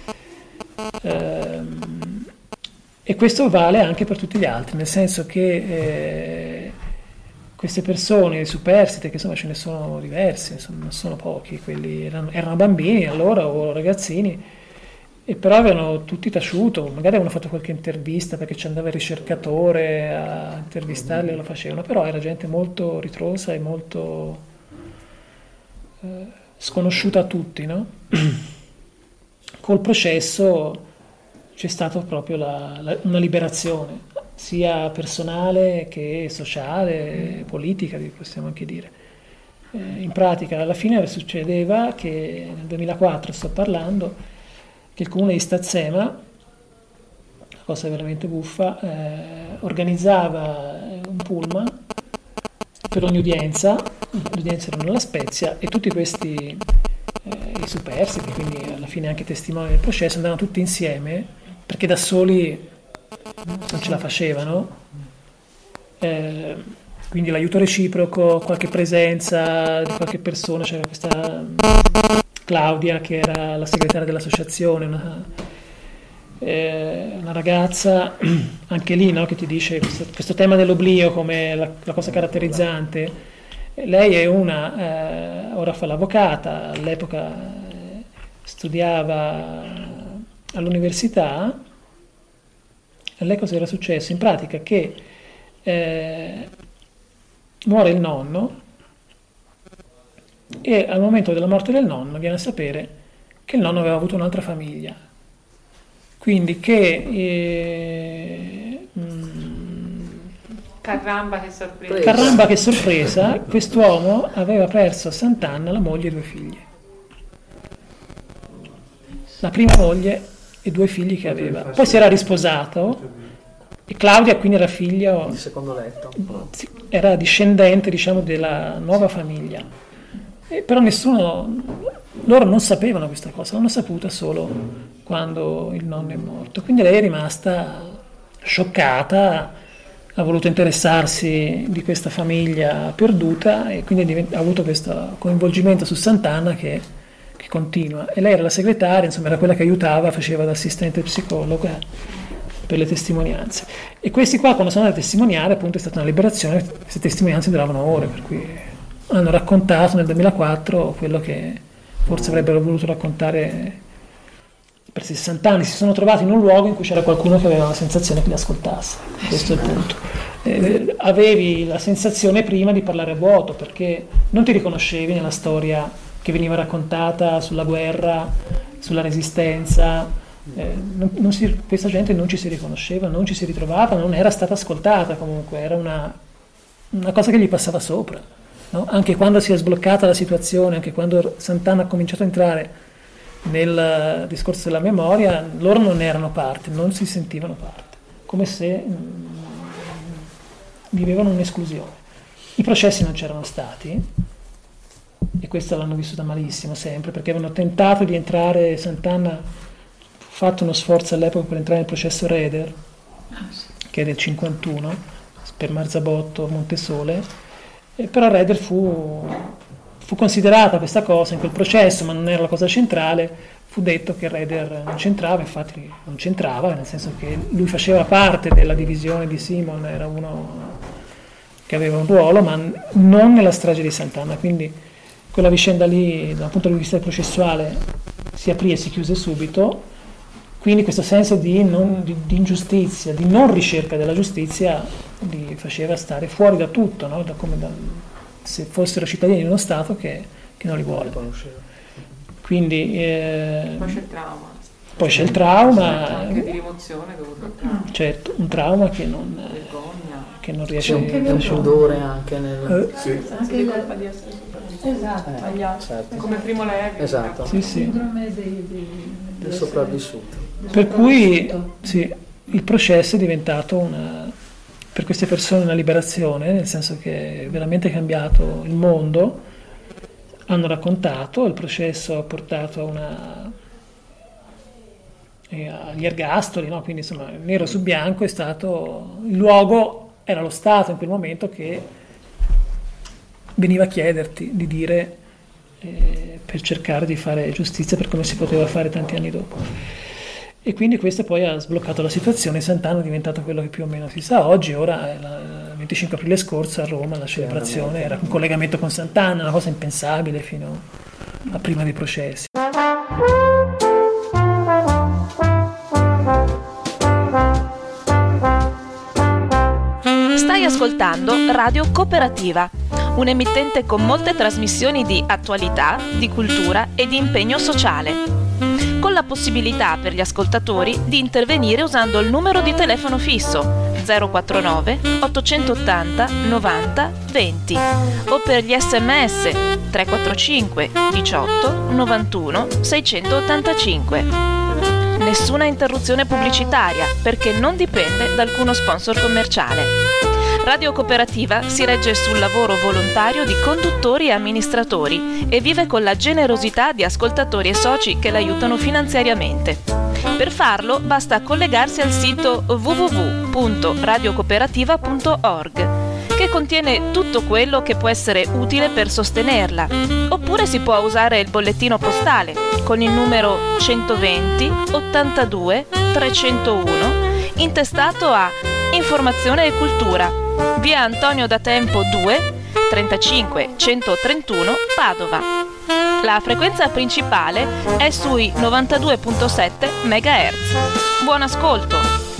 E questo vale anche per tutti gli altri, nel senso che queste persone, i superstiti, che insomma ce ne sono diversi, insomma, non sono pochi, quelli erano bambini allora o ragazzini, e però avevano tutti taciuto, magari avevano fatto qualche intervista perché ci andava il ricercatore a intervistarli e lo facevano, però era gente molto ritrosa e molto sconosciuta a tutti, no? Col processo c'è stata proprio una liberazione, sia personale che sociale, politica, possiamo anche dire. In pratica alla fine succedeva che nel 2004, sto parlando, che il comune di Stazzema, una cosa veramente buffa, organizzava un pullman per ogni udienza, le udienze erano alla Spezia, e tutti questi i superstiti, quindi alla fine anche testimoni del processo, andavano tutti insieme, perché da soli non ce la facevano, quindi l'aiuto reciproco, qualche presenza di qualche persona, c'era questa Claudia che era la segretaria dell'associazione, una ragazza, anche lì, no, che ti dice questo tema dell'oblio come la cosa caratterizzante. Lei è ora fa l'avvocata, all'epoca studiava all'università. A lei cosa era successo? In pratica che muore il nonno e al momento della morte del nonno viene a sapere che il nonno aveva avuto un'altra famiglia. Quindi Caramba che sorpresa. Caramba che sorpresa, quest'uomo aveva perso a Sant'Anna la moglie e 2 figli. La prima moglie e 2 figli che aveva. Poi si era risposato e Claudia quindi era figlia di secondo letto. Era discendente, diciamo, della nuova famiglia. Però loro non sapevano questa cosa, l'hanno saputa solo quando il nonno è morto. Quindi lei è rimasta scioccata, ha voluto interessarsi di questa famiglia perduta e quindi ha avuto questo coinvolgimento su Sant'Anna che continua. E lei era la segretaria, insomma era quella che aiutava, faceva da assistente psicologa per le testimonianze. E questi qua, quando sono andati a testimoniare, appunto è stata una liberazione, queste testimonianze duravano ore, per cui hanno raccontato nel 2004 quello che forse avrebbero voluto raccontare per 60 anni. Si sono trovati in un luogo in cui c'era qualcuno che aveva la sensazione che li ascoltasse. Questo è il punto. Avevi la sensazione prima di parlare a vuoto, perché non ti riconoscevi nella storia che veniva raccontata sulla guerra, sulla resistenza. Questa gente non ci si riconosceva, non ci si ritrovava, non era stata ascoltata comunque, era una cosa che gli passava sopra, no? Anche quando si è sbloccata la situazione, anche quando Sant'Anna ha cominciato a entrare nel discorso della memoria, loro non erano parte, non si sentivano parte, come se vivevano un'esclusione. I processi non c'erano stati e questo l'hanno vissuta malissimo sempre, perché avevano tentato di entrare. Sant'Anna ha fatto uno sforzo all'epoca per entrare nel processo Reder, che è del 51, per Marzabotto, Montesole, però Reder fu considerata questa cosa in quel processo, ma non era la cosa centrale. Fu detto che Reder non c'entrava, infatti non c'entrava, nel senso che lui faceva parte della divisione di Simon, era uno che aveva un ruolo, ma non nella strage di Sant'Anna. Quindi quella vicenda lì, dal punto di vista processuale, si aprì e si chiuse subito. Quindi questo senso di ingiustizia, di non ricerca della giustizia, li faceva stare fuori da tutto, no? Se fossero cittadini di uno Stato che non li vuole. Quindi, poi c'è il trauma. Anche di rimozione dovuto al trauma. Certo, un trauma che non riesce a... C'è un pudore anche nel... Sì. Anche di colpa di essere sbagliato. Certo. Come primo leve. Esatto. Sì. Sindrome Del sopravvissuto. Per cui sì, il processo è diventato per queste persone una liberazione, nel senso che è veramente cambiato il mondo. Hanno raccontato, il processo ha portato agli ergastoli, no? Quindi insomma nero su bianco è stato il luogo, era lo Stato in quel momento che veniva a chiederti di dire per cercare di fare giustizia per come si poteva fare tanti anni dopo. E quindi questo poi ha sbloccato la situazione. Sant'Anna è diventato quello che più o meno si sa oggi. Ora il 25 aprile scorso a Roma la celebrazione era un collegamento con Sant'Anna, una cosa impensabile fino a prima dei processi. Stai ascoltando Radio Cooperativa, un'emittente con molte trasmissioni di attualità, di cultura e di impegno sociale, con la possibilità per gli ascoltatori di intervenire usando il numero di telefono fisso 049 880 90 20 o per gli SMS 345 18 91 685. Nessuna interruzione pubblicitaria perché non dipende da alcuno sponsor commerciale. Radio Cooperativa si regge sul lavoro volontario di conduttori e amministratori e vive con la generosità di ascoltatori e soci che l'aiutano finanziariamente. Per farlo basta collegarsi al sito www.radiocooperativa.org, che che contiene tutto quello che può essere utile per sostenerla. Oppure si può usare il bollettino postale con il numero 120 82 301 intestato a Informazione e Cultura, via Antonio da Tempo 2 35 131 Padova. La frequenza principale è sui 92.7 MHz. Buon ascolto!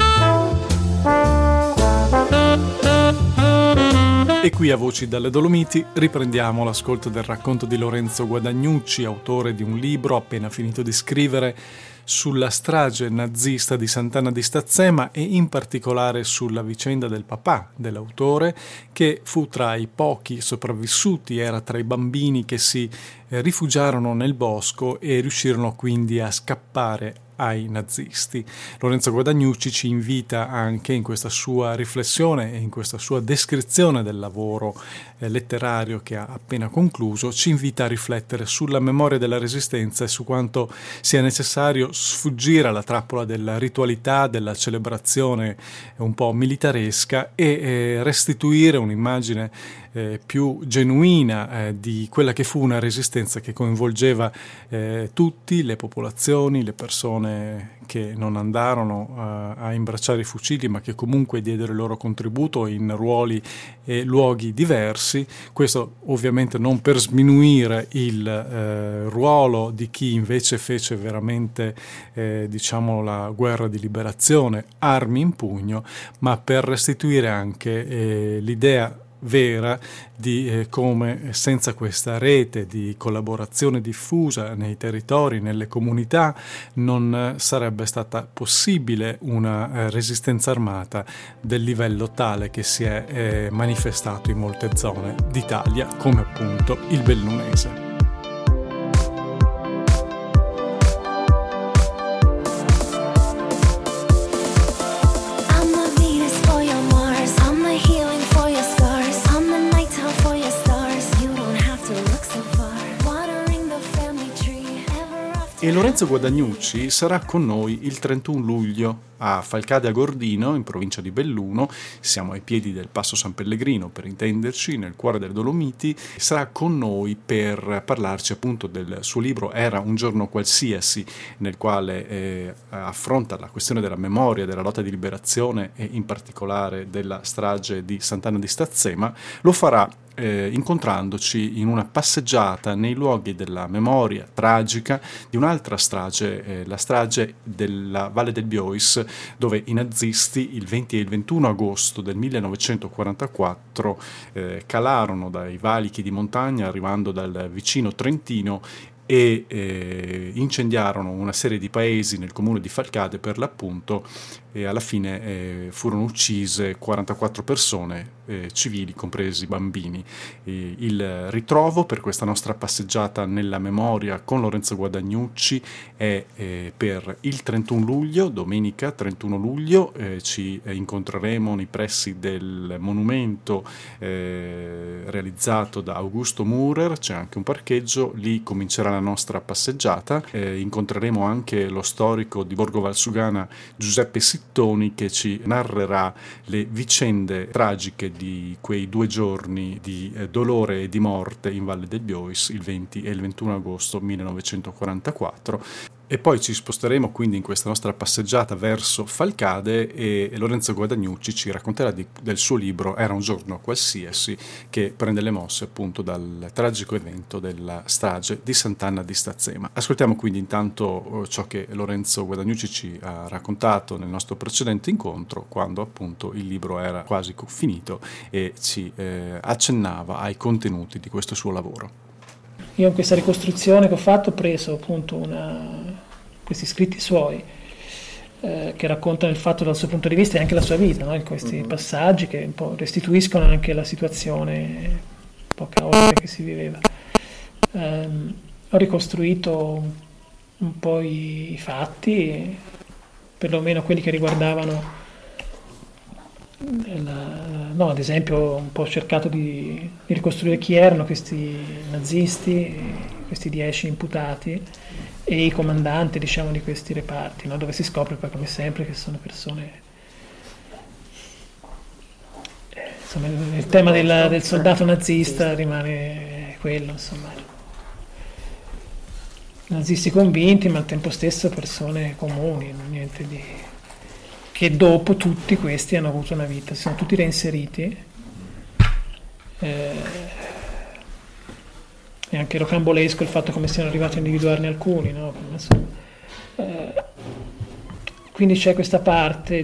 E qui a Voci dalle Dolomiti riprendiamo l'ascolto del racconto di Lorenzo Guadagnucci, autore di un libro appena finito di scrivere sulla strage nazista di Sant'Anna di Stazzema e in particolare sulla vicenda del papà dell'autore, che fu tra i pochi sopravvissuti, era tra i bambini che si rifugiarono nel bosco e riuscirono quindi a scappare ai nazisti. Lorenzo Guadagnucci ci invita anche in questa sua riflessione e in questa sua descrizione del lavoro letterario che ha appena concluso, ci invita a riflettere sulla memoria della Resistenza e su quanto sia necessario sfuggire alla trappola della ritualità, della celebrazione un po' militaresca e restituire un'immagine più genuina di quella che fu una resistenza che coinvolgeva tutti, le popolazioni, le persone che non andarono a imbracciare i fucili ma che comunque diedero il loro contributo in ruoli e luoghi diversi. Questo ovviamente non per sminuire il ruolo di chi invece fece veramente diciamo la guerra di liberazione armi in pugno, ma per restituire anche l'idea vera di come senza questa rete di collaborazione diffusa nei territori, nelle comunità, non sarebbe stata possibile una resistenza armata del livello tale che si è manifestato in molte zone d'Italia, come appunto il Bellunese. E Lorenzo Guadagnucci sarà con noi il 31 luglio a Falcade a Gordino, in provincia di Belluno. Siamo ai piedi del Passo San Pellegrino, per intenderci, nel cuore delle Dolomiti. Sarà con noi per parlarci appunto del suo libro Era un giorno qualsiasi, nel quale affronta la questione della memoria, della lotta di liberazione e in particolare della strage di Sant'Anna di Stazzema. Lo farà incontrandoci in una passeggiata nei luoghi della memoria tragica di un'altra strage, la strage della Valle del Biois, dove i nazisti il 20 e il 21 agosto del 1944 calarono dai valichi di montagna arrivando dal vicino Trentino e incendiarono una serie di paesi nel comune di Falcade per l'appunto, e alla fine furono uccise 44 persone civili, compresi bambini. Il ritrovo per questa nostra passeggiata nella memoria con Lorenzo Guadagnucci è per il 31 luglio, domenica 31 luglio, ci incontreremo nei pressi del monumento realizzato da Augusto Murer, c'è anche un parcheggio, lì comincerà la nostra passeggiata. Incontreremo anche lo storico di Borgo Valsugana Giuseppe Sittoni, che ci narrerà le vicende tragiche di quei 2 giorni di dolore e di morte in Valle del Biois, il 20 e il 21 agosto 1944. E poi ci sposteremo quindi in questa nostra passeggiata verso Falcade e Lorenzo Guadagnucci ci racconterà del suo libro Era un giorno qualsiasi, che prende le mosse appunto dal tragico evento della strage di Sant'Anna di Stazzema. Ascoltiamo quindi intanto ciò che Lorenzo Guadagnucci ci ha raccontato nel nostro precedente incontro, quando appunto il libro era quasi finito e ci accennava ai contenuti di questo suo lavoro. Io in questa ricostruzione che ho fatto ho preso appunto questi scritti suoi che raccontano il fatto dal suo punto di vista e anche la sua vita, no? In questi passaggi che un po' restituiscono anche la situazione un po' caotica che si viveva. Ho ricostruito un po' i fatti, perlomeno quelli che riguardavano ad esempio un po' ho cercato di ricostruire chi erano questi nazisti, questi 10 imputati e i comandanti, diciamo, di questi reparti, no? Dove si scopre poi, come sempre, che sono persone insomma, il tema del soldato nazista rimane quello, insomma. Nazisti convinti, ma al tempo stesso persone comuni, niente di... che dopo tutti questi hanno avuto una vita, si sono tutti reinseriti. E anche rocambolesco il fatto come siano arrivati a individuarne alcuni, no? Quindi c'è questa parte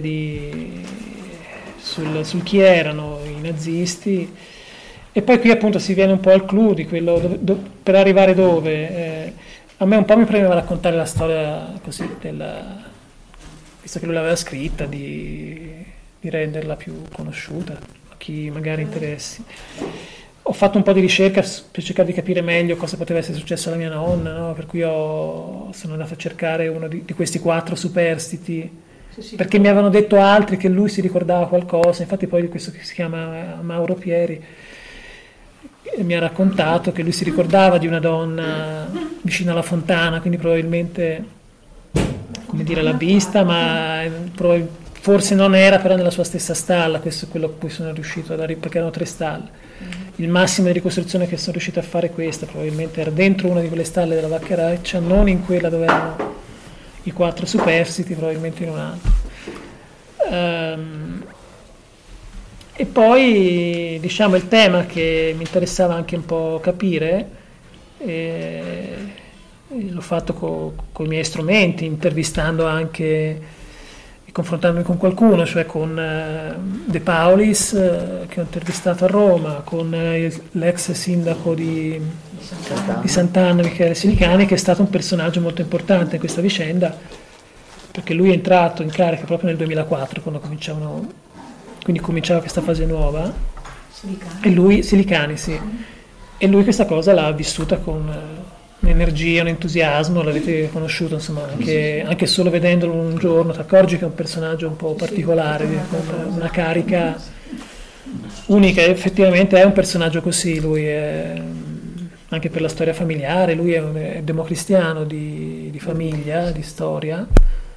sul chi erano i nazisti, e poi qui appunto si viene un po' al clou di quello per arrivare dove. A me un po' mi premeva raccontare la storia così, visto che lui l'aveva scritta, di renderla più conosciuta a chi magari interessi. Ho fatto un po' di ricerca per cercare di capire meglio cosa poteva essere successo alla mia nonna, no? Per cui sono andato a cercare uno di questi 4 superstiti, perché mi avevano detto altri che lui si ricordava qualcosa. Infatti poi di questo che si chiama Mauro Pieri mi ha raccontato che lui si ricordava di una donna vicino alla fontana, quindi probabilmente, come dire, l'ha vista, ma forse non era però nella sua stessa stalla. Questo è quello a cui sono riuscito a dare, perché erano 3 stalle. Il massimo di ricostruzione che sono riuscito a fare è questa, probabilmente era dentro una di quelle stalle della Vaccheraccia, non in quella dove erano i 4 superstiti, probabilmente in un'altra. E poi, diciamo, il tema che mi interessava anche un po' capire, l'ho fatto con i miei strumenti, intervistando anche, confrontandomi con qualcuno, cioè con De Paulis, che ho intervistato a Roma, con l'ex sindaco di Sant'Anna, Michele Silicani, che è stato un personaggio molto importante in questa vicenda, perché lui è entrato in carica proprio nel 2004, quando cominciava questa fase nuova. Silicani, sì. E lui questa cosa l'ha vissuta con un'energia, un entusiasmo, l'avete conosciuto, insomma, anche solo vedendolo un giorno ti accorgi che è un personaggio un po' particolare, con una carica unica. Effettivamente è un personaggio così, lui è, anche per la storia familiare, lui è democristiano di famiglia, di storia,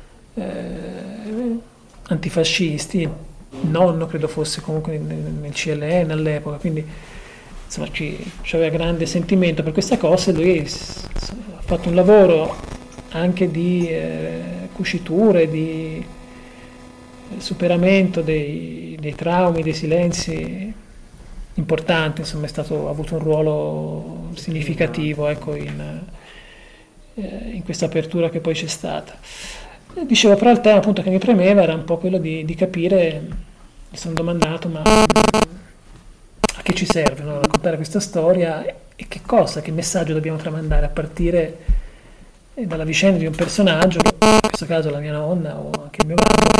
antifascisti, nonno credo fosse comunque nel CLN all'epoca, quindi insomma c'aveva grande sentimento per questa cosa, e lui ha fatto un lavoro anche di cuciture, di superamento dei traumi, dei silenzi importanti, insomma ha avuto un ruolo significativo, ecco, in questa apertura che poi c'è stata. Dicevo, però il tema appunto che mi premeva era un po' quello di capire, mi sono domandato, ma a che ci serve, no, raccontare questa storia, e che messaggio dobbiamo tramandare a partire dalla vicenda di un personaggio, in questo caso la mia nonna o anche il mio babbo,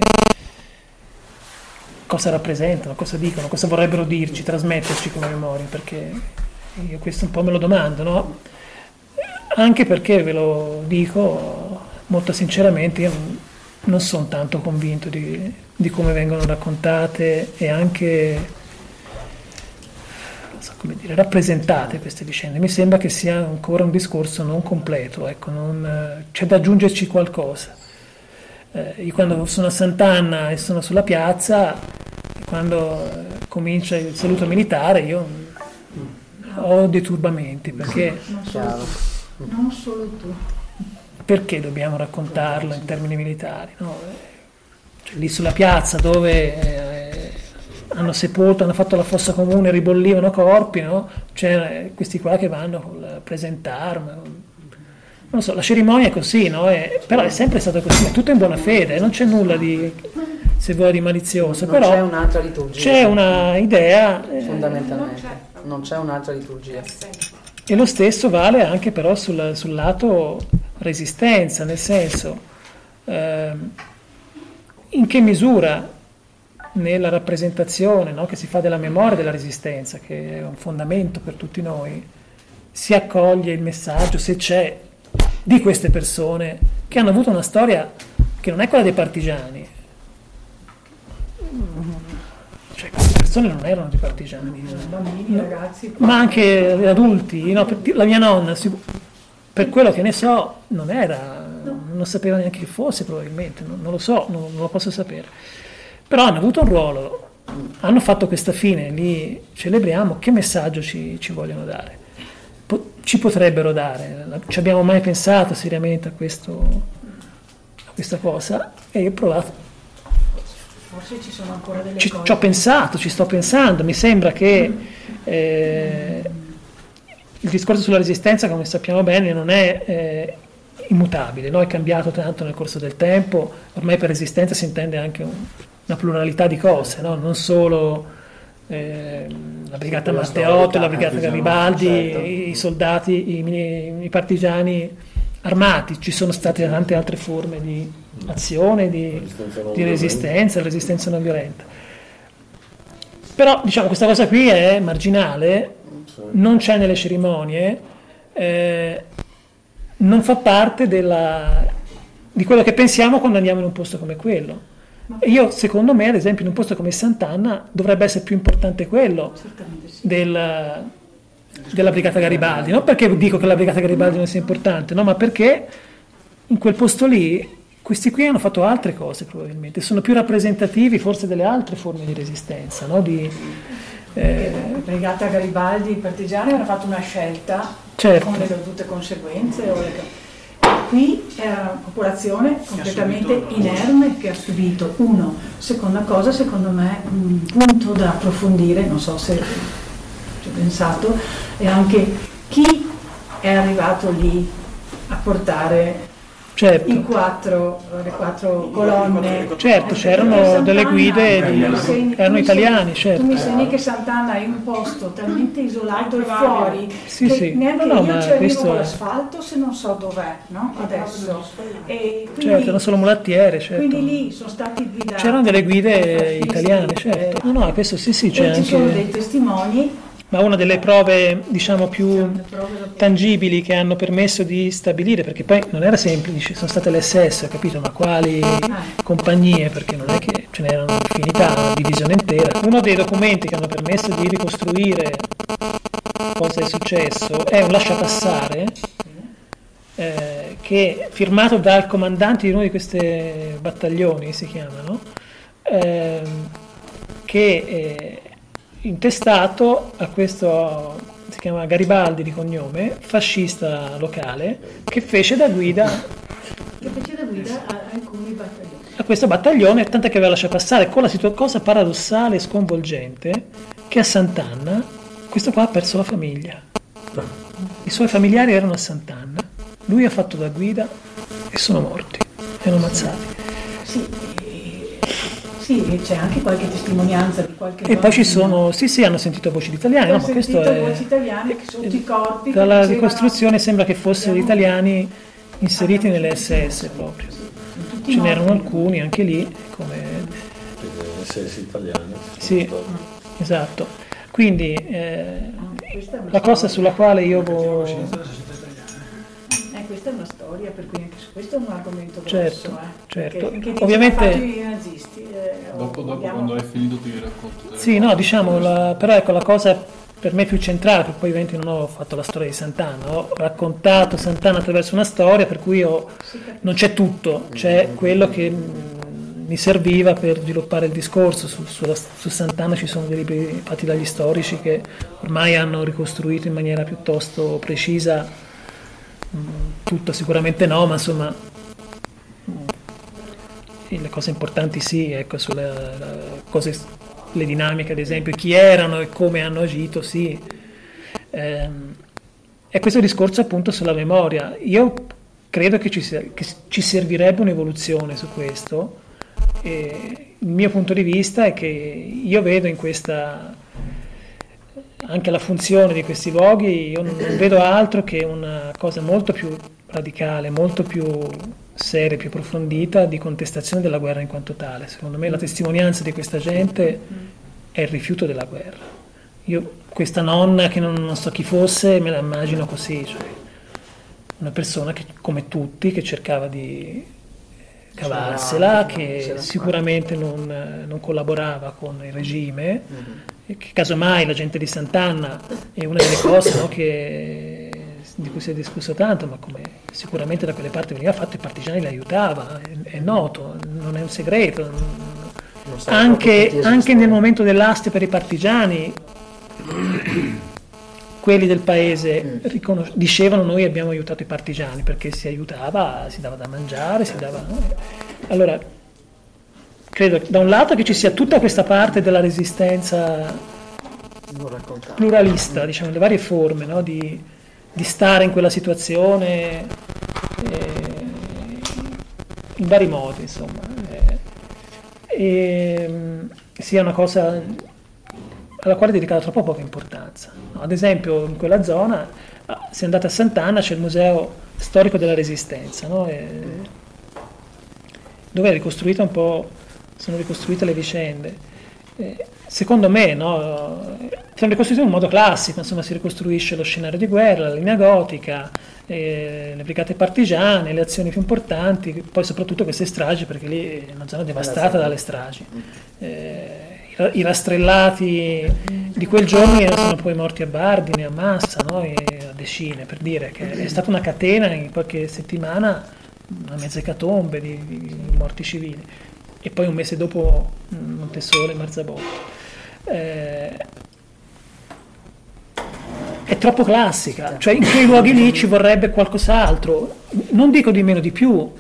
cosa rappresentano, cosa dicono, cosa vorrebbero dirci, trasmetterci come memoria, perché io questo un po' me lo domando, no? Anche perché, ve lo dico molto sinceramente, io non sono tanto convinto di come vengono raccontate e anche, non so come dire, rappresentate queste vicende. Mi sembra che sia ancora un discorso non completo, ecco, c'è da aggiungerci qualcosa. Io quando sono a Sant'Anna e sono sulla piazza, quando comincia il saluto militare, io ho dei turbamenti, perché non solo tu. Perché dobbiamo raccontarlo in termini militari, no? Cioè, lì sulla piazza dove hanno fatto la fossa comune, ribollivano corpi, no? C'è questi qua che vanno col presentarmi, non so, la cerimonia è così, no? Però è sempre stato così, è tutto in buona fede, non c'è nulla di, se vuoi, di malizioso. Non però c'è un'altra liturgia. C'è una idea. Fondamentalmente, non c'è un'altra liturgia. E lo stesso vale anche però sul lato resistenza, nel senso, in che misura nella rappresentazione, no, che si fa della memoria della resistenza, che è un fondamento per tutti noi, si accoglie il messaggio, se c'è, di queste persone che hanno avuto una storia che non è quella dei partigiani. Cioè, queste persone non erano dei partigiani, bambini, ragazzi, ma anche adulti, no? La mia nonna, per quello che ne so, non sapeva neanche che fosse, probabilmente, non lo so, non lo posso sapere, però hanno avuto un ruolo hanno fatto questa fine, li celebriamo, che messaggio ci vogliono dare? Ci potrebbero dare? Ci abbiamo mai pensato seriamente a questa cosa? E io ho provato. Forse ci sono ancora delle cose. Ci sto pensando, mi sembra che il discorso sulla resistenza, come sappiamo bene, non è immutabile, no? È cambiato tanto nel corso del tempo, ormai per resistenza si intende anche una pluralità di cose, no? Non solo la brigata Matteotto, la brigata Garibaldi, certo, i soldati, i partigiani armati, ci sono state tante altre forme di azione, di resistenza, resistenza non violenta. Però diciamo questa cosa qui è marginale, non c'è nelle cerimonie, non fa parte di quello che pensiamo quando andiamo in un posto come quello. Io, secondo me, ad esempio, in un posto come Sant'Anna dovrebbe essere più importante quello della brigata Garibaldi, non perché dico che la brigata Garibaldi non sia importante, no, ma perché in quel posto lì questi qui hanno fatto altre cose, probabilmente sono più rappresentativi forse delle altre forme di resistenza, no? La brigata Garibaldi, i partigiani hanno fatto una scelta, certo, con le dovute conseguenze. Qui è una popolazione completamente inerme che ha subito. Seconda cosa, secondo me, un punto da approfondire, non so se ci ho pensato, è anche chi è arrivato lì a portare, certo, le quattro colonne. Certo, c'erano delle guide, erano italiani, certo. Tu mi segni che Sant'Anna è un posto talmente isolato e fuori, sì, che sì, neanche no, io ci arrivo con è... l'asfalto se non so dov'è, no? Adesso. E quindi, certo, erano solo mulattiere, certo. Quindi lì sono stati guidati. C'erano delle guide italiane, certo. No, questo sì, c'è e anche... ci sono dei testimoni. Ma una delle prove, diciamo, più tangibili che hanno permesso di stabilire, perché poi non era semplice, sono state le SS, capito? Ma quali compagnie? Perché non è che ce n'erano infinità, una divisione intera. Uno dei documenti che hanno permesso di ricostruire cosa è successo è un lasciapassare che è firmato dal comandante di uno di questi battaglioni, si chiamano, che intestato a questo, si chiama Garibaldi di cognome, fascista locale, che fece da guida a alcuni battaglioni. A questo battaglione, tant'è che aveva lasciato passare, con la cosa paradossale e sconvolgente che a Sant'Anna questo qua ha perso la famiglia. I suoi familiari erano a Sant'Anna, lui ha fatto da guida e sono morti, erano ammazzati. Sì, c'è anche qualche testimonianza di qualche... E poi ci sono, sì, hanno sentito voci di italiani, no, ma questo è... voci italiane che sono tutti i corpi... Dalla ricostruzione sembra che fossero italiani inseriti nelle SS proprio. Ce n'erano alcuni anche lì, come... SS italiane. Sì, esatto. Quindi la cosa sulla quale io... Questa è una storia, per cui anche su questo è un argomento grosso. Certo. Che ovviamente i nazisti. Dopo quando hai finito ti racconto. Sì, no, diciamo, però ecco la cosa per me più centrale, perché poi ovviamente non ho fatto la storia di Sant'Anna, ho raccontato Sant'Anna attraverso una storia, per cui non c'è tutto, c'è quello che mi serviva per sviluppare il discorso. Su Sant'Anna ci sono dei libri fatti dagli storici che ormai hanno ricostruito in maniera piuttosto precisa tutto, sicuramente no, ma insomma le cose importanti sì, ecco, sulle cose, le dinamiche ad esempio, chi erano e come hanno agito, sì. E questo discorso appunto sulla memoria, io credo che ci servirebbe un'evoluzione su questo, e il mio punto di vista è che io vedo in questa, anche la funzione di questi luoghi, io non vedo altro che una cosa molto più radicale, molto più seria, più approfondita di contestazione della guerra in quanto tale. Secondo me la testimonianza di questa gente è il rifiuto della guerra. Io questa nonna, che non so chi fosse, me la immagino così, cioè una persona che, come tutti, che cercava di cavarsela, che sicuramente non collaborava con il regime, e che casomai la gente di Sant'Anna è una delle cose, no, di cui si è discusso tanto, ma come sicuramente da quelle parti veniva fatto, i partigiani li aiutava, è noto, non è un segreto, anche nel momento dell'aste per i partigiani, quelli del paese dicevano noi abbiamo aiutato i partigiani, perché si aiutava, si dava da mangiare, si dava... Allora, credo da un lato che ci sia tutta questa parte della resistenza pluralista, diciamo, le varie forme, no? di stare in quella situazione in vari modi, insomma, sia una cosa alla quale è dedicata troppo poca importanza. No? Ad esempio in quella zona, se andate a Sant'Anna, c'è il museo storico della Resistenza, no? Dove è ricostruita un po', sono ricostruite le vicende. Secondo me, no? Sono ricostruite in un modo classico, insomma, si ricostruisce lo scenario di guerra, la linea gotica, le brigate partigiane, le azioni più importanti, poi soprattutto queste stragi, perché lì è una zona devastata dalle stragi. I rastrellati di quel giorno sono poi morti a Bardine, a Massa, no? E a decine, per dire che è stata una catena in qualche settimana, una mezza ecatombe di morti civili, e poi un mese dopo Montesole e Marzabotto. È troppo classica, cioè in quei luoghi lì ci vorrebbe qualcos'altro, non dico di meno di più,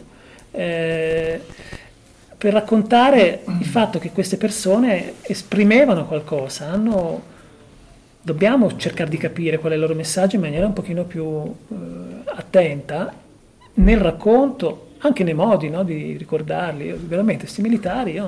per raccontare il fatto che queste persone esprimevano qualcosa, dobbiamo cercare di capire qual è il loro messaggio in maniera un pochino più attenta nel racconto, anche nei modi, no, di ricordarli. Veramente questi militari,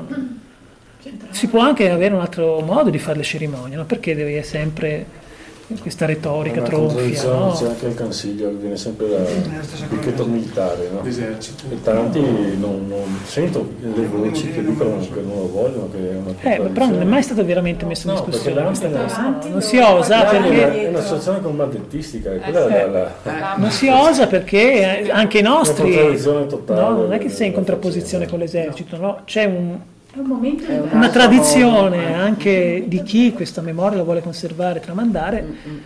si può anche avere un altro modo di fare le cerimonie, no? Perché deve sempre questa retorica tronfia, no? C'è anche il Consiglio, viene sempre il picchetto militare, no? E tanti non sento le voci che dicono che non lo vogliono, che è una però non è mai stato veramente messo in discussione questa cosa, no? Non si osa perché è un'associazione combattentistica, non si osa perché anche i nostri, totale, no, non è che sei in contrapposizione con l'esercito, no? C'è una tradizione anche di chi questa memoria la vuole conservare, tramandare,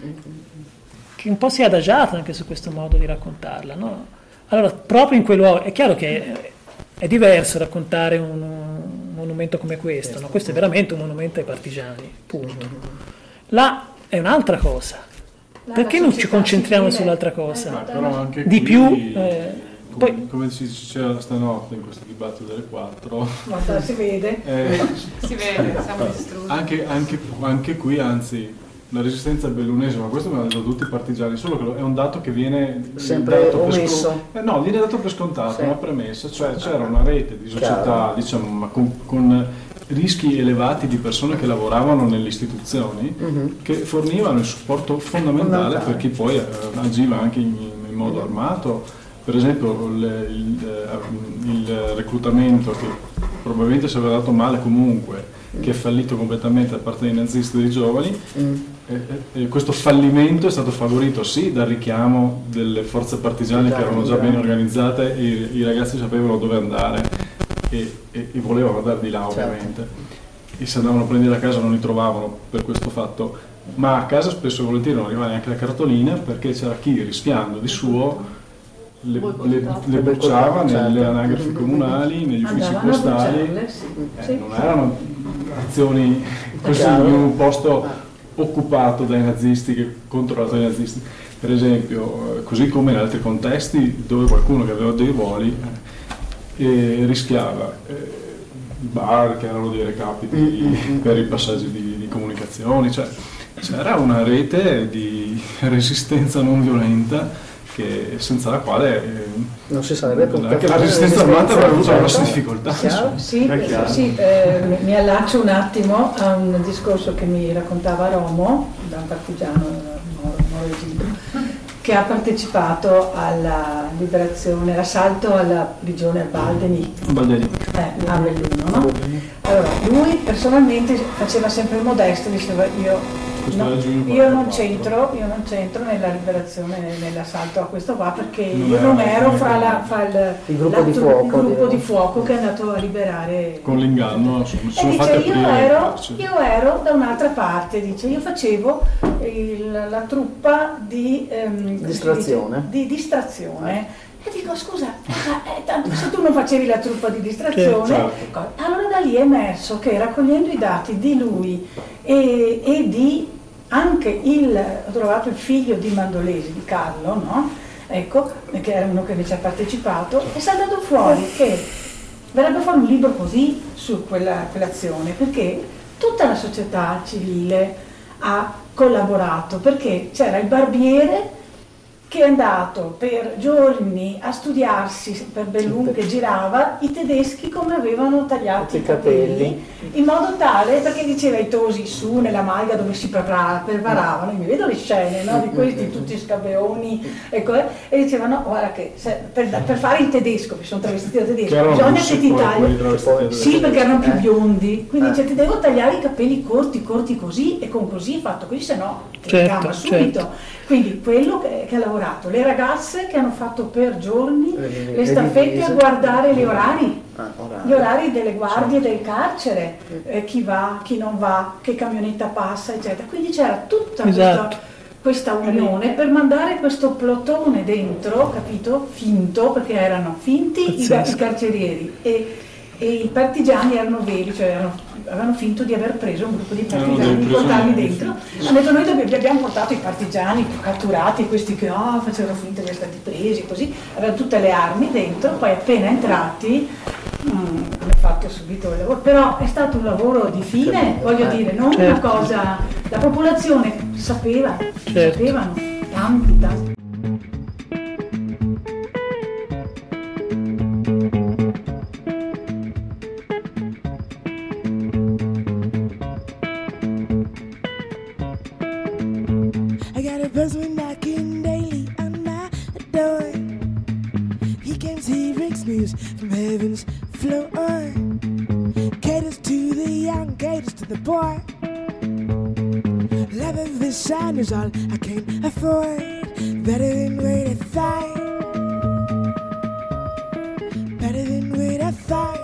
che un po' si è adagiata anche su questo modo di raccontarla, no? Allora, proprio in quel luogo è chiaro che è diverso raccontare un monumento come questo, no? Questo è veramente un monumento ai partigiani, punto. Là è un'altra cosa. Perché non ci concentriamo sull'altra cosa? Però anche di qui, più come si diceva stanotte in questo dibattito delle 4, guarda, si vede, siamo distrutti. Anche qui, anzi, la resistenza bellunese, ma questo me l'hanno detto tutti i partigiani, solo che è un dato che viene sempre omesso. Viene dato per scontato, una premessa, cioè c'era una rete di società, diciamo, ma con rischi elevati di persone che lavoravano nelle istituzioni, che fornivano il supporto fondamentale per chi poi agiva anche in modo armato. Per esempio il reclutamento, che probabilmente si aveva dato male comunque, che è fallito completamente da parte dei nazisti dei giovani, e questo fallimento è stato favorito sì dal richiamo delle forze partigiane che erano già ben organizzate, e i ragazzi sapevano dove andare e volevano andare di là, ovviamente, e se andavano a prendere a casa non li trovavano per questo fatto, ma a casa spesso e volentieri non arrivava neanche la cartolina, perché c'era chi, rischiando di suo, le bruciava nelle anagrafi comunali, negli uffici postali. Non erano azioni così in un posto occupato dai nazisti, che controllato dai nazisti, per esempio, così come in altri contesti dove qualcuno che aveva dei ruoli rischiava bar che erano dei recapiti per i passaggi di comunicazioni, cioè c'era una rete di resistenza non violenta senza la quale non si sarebbe anche la resistenza armata avrebbe avuto grosse difficoltà. Sì, mi allaccio un attimo a un discorso che mi raccontava Romo, da un partigiano Moro Egilio, che ha partecipato alla liberazione, all'assalto alla prigione a Baldeni, a Belluno, no? Allora, lui personalmente faceva sempre il modesto, diceva io non c'entro nella liberazione, nell'assalto a questo qua, perché io non ero fra il gruppo di fuoco che è andato a liberare con l'inganno. E dice io ero da un'altra parte, dice io facevo la truppa di distrazione. E dico, scusa, tanto se tu non facevi la truppa di distrazione, allora da lì è emerso che raccogliendo i dati di lui e di anche ho trovato il figlio di Mandolesi, di Carlo, no? Ecco, che era uno che invece ha partecipato, e si è dato fuori che verrebbe fuori un libro così su quell'azione, perché tutta la società civile ha collaborato, perché c'era il barbiere che è andato per giorni a studiarsi per Bellum, che girava i tedeschi come avevano tagliato i capelli, in modo tale, perché diceva i tosi su nella malga dove si preparavano, io mi vedo le scene, no, di questi tutti scabeoni, ecco, e dicevano guarda che per fare il tedesco, che sono travestiti da tedesco, bisogna che ti tagli, sì, perché erano più biondi, quindi dice ti devo tagliare i capelli corti così e con così fatto così, se no ti chiama subito. Quindi quello che ha lavorato, le ragazze che hanno fatto per giorni le staffette a guardare gli orari delle guardie del carcere, chi va, chi non va, che camionetta passa, eccetera. Quindi c'era tutta questa unione per mandare questo plotone dentro, capito? Finto, perché erano finti i carcerieri e i partigiani erano veri, cioè avevano finto di aver preso un gruppo di partigiani, di portarli dentro. Hanno detto noi abbiamo portato i partigiani catturati, questi che facevano finta di essere stati presi, così, avevano tutte le armi dentro, poi appena entrati hanno fatto subito il lavoro, però è stato un lavoro di fine, voglio dire, non una cosa, la popolazione sapevano, tanti. From heaven's floor, caters to the young, caters to the poor. Love of the sun is all I can afford. Better than where to fight. Better than where to fight.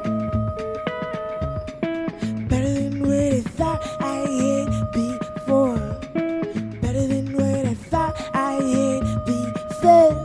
Better than where to fight. I hate before. Better than where to fight. I hate before.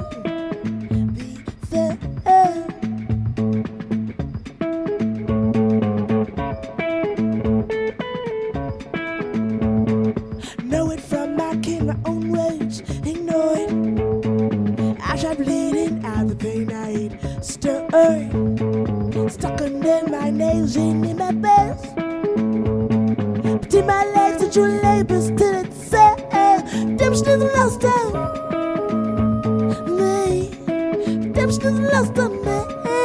Stuck under my nails and in my best. Between my legs and your labors till it's sad. Redemption is lost on me. Redemption is lost on me.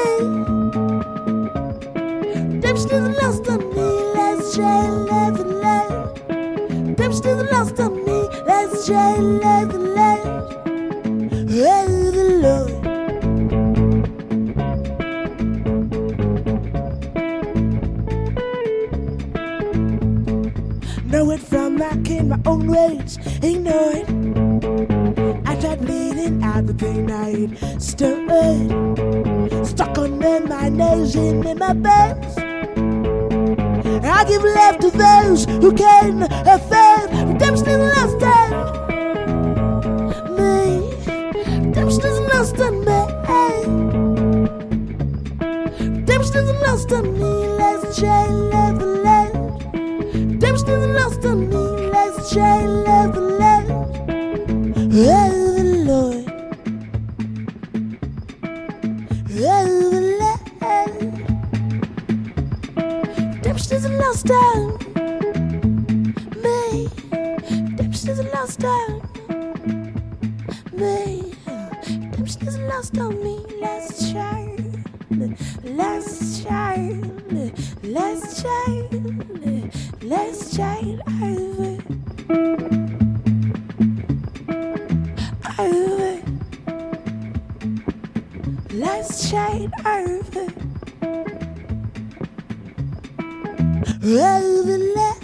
Redemption is lost on me. Let's try and live and live. Redemption is lost on me. Let's try and live and live. Oh, the Lord. Know it from my kin, my own ways, ignore it. I tried bleeding out the pain I had stirred. Stuck under my nails and in my bones. I give love to those who can afford. Redemption is lost on me. Redemption is lost on me. Redemption is lost on me. Let's try and live and live. Redemption is lost on me. Let's try and live and live. Oh, the Lord. Oh, the Lord. Redemption is lost on me. Redemption is lost on me. Redemption is lost on me. Let's try. Let's try. Let's try. Let's try it over. Over. Let's try it over. Over love.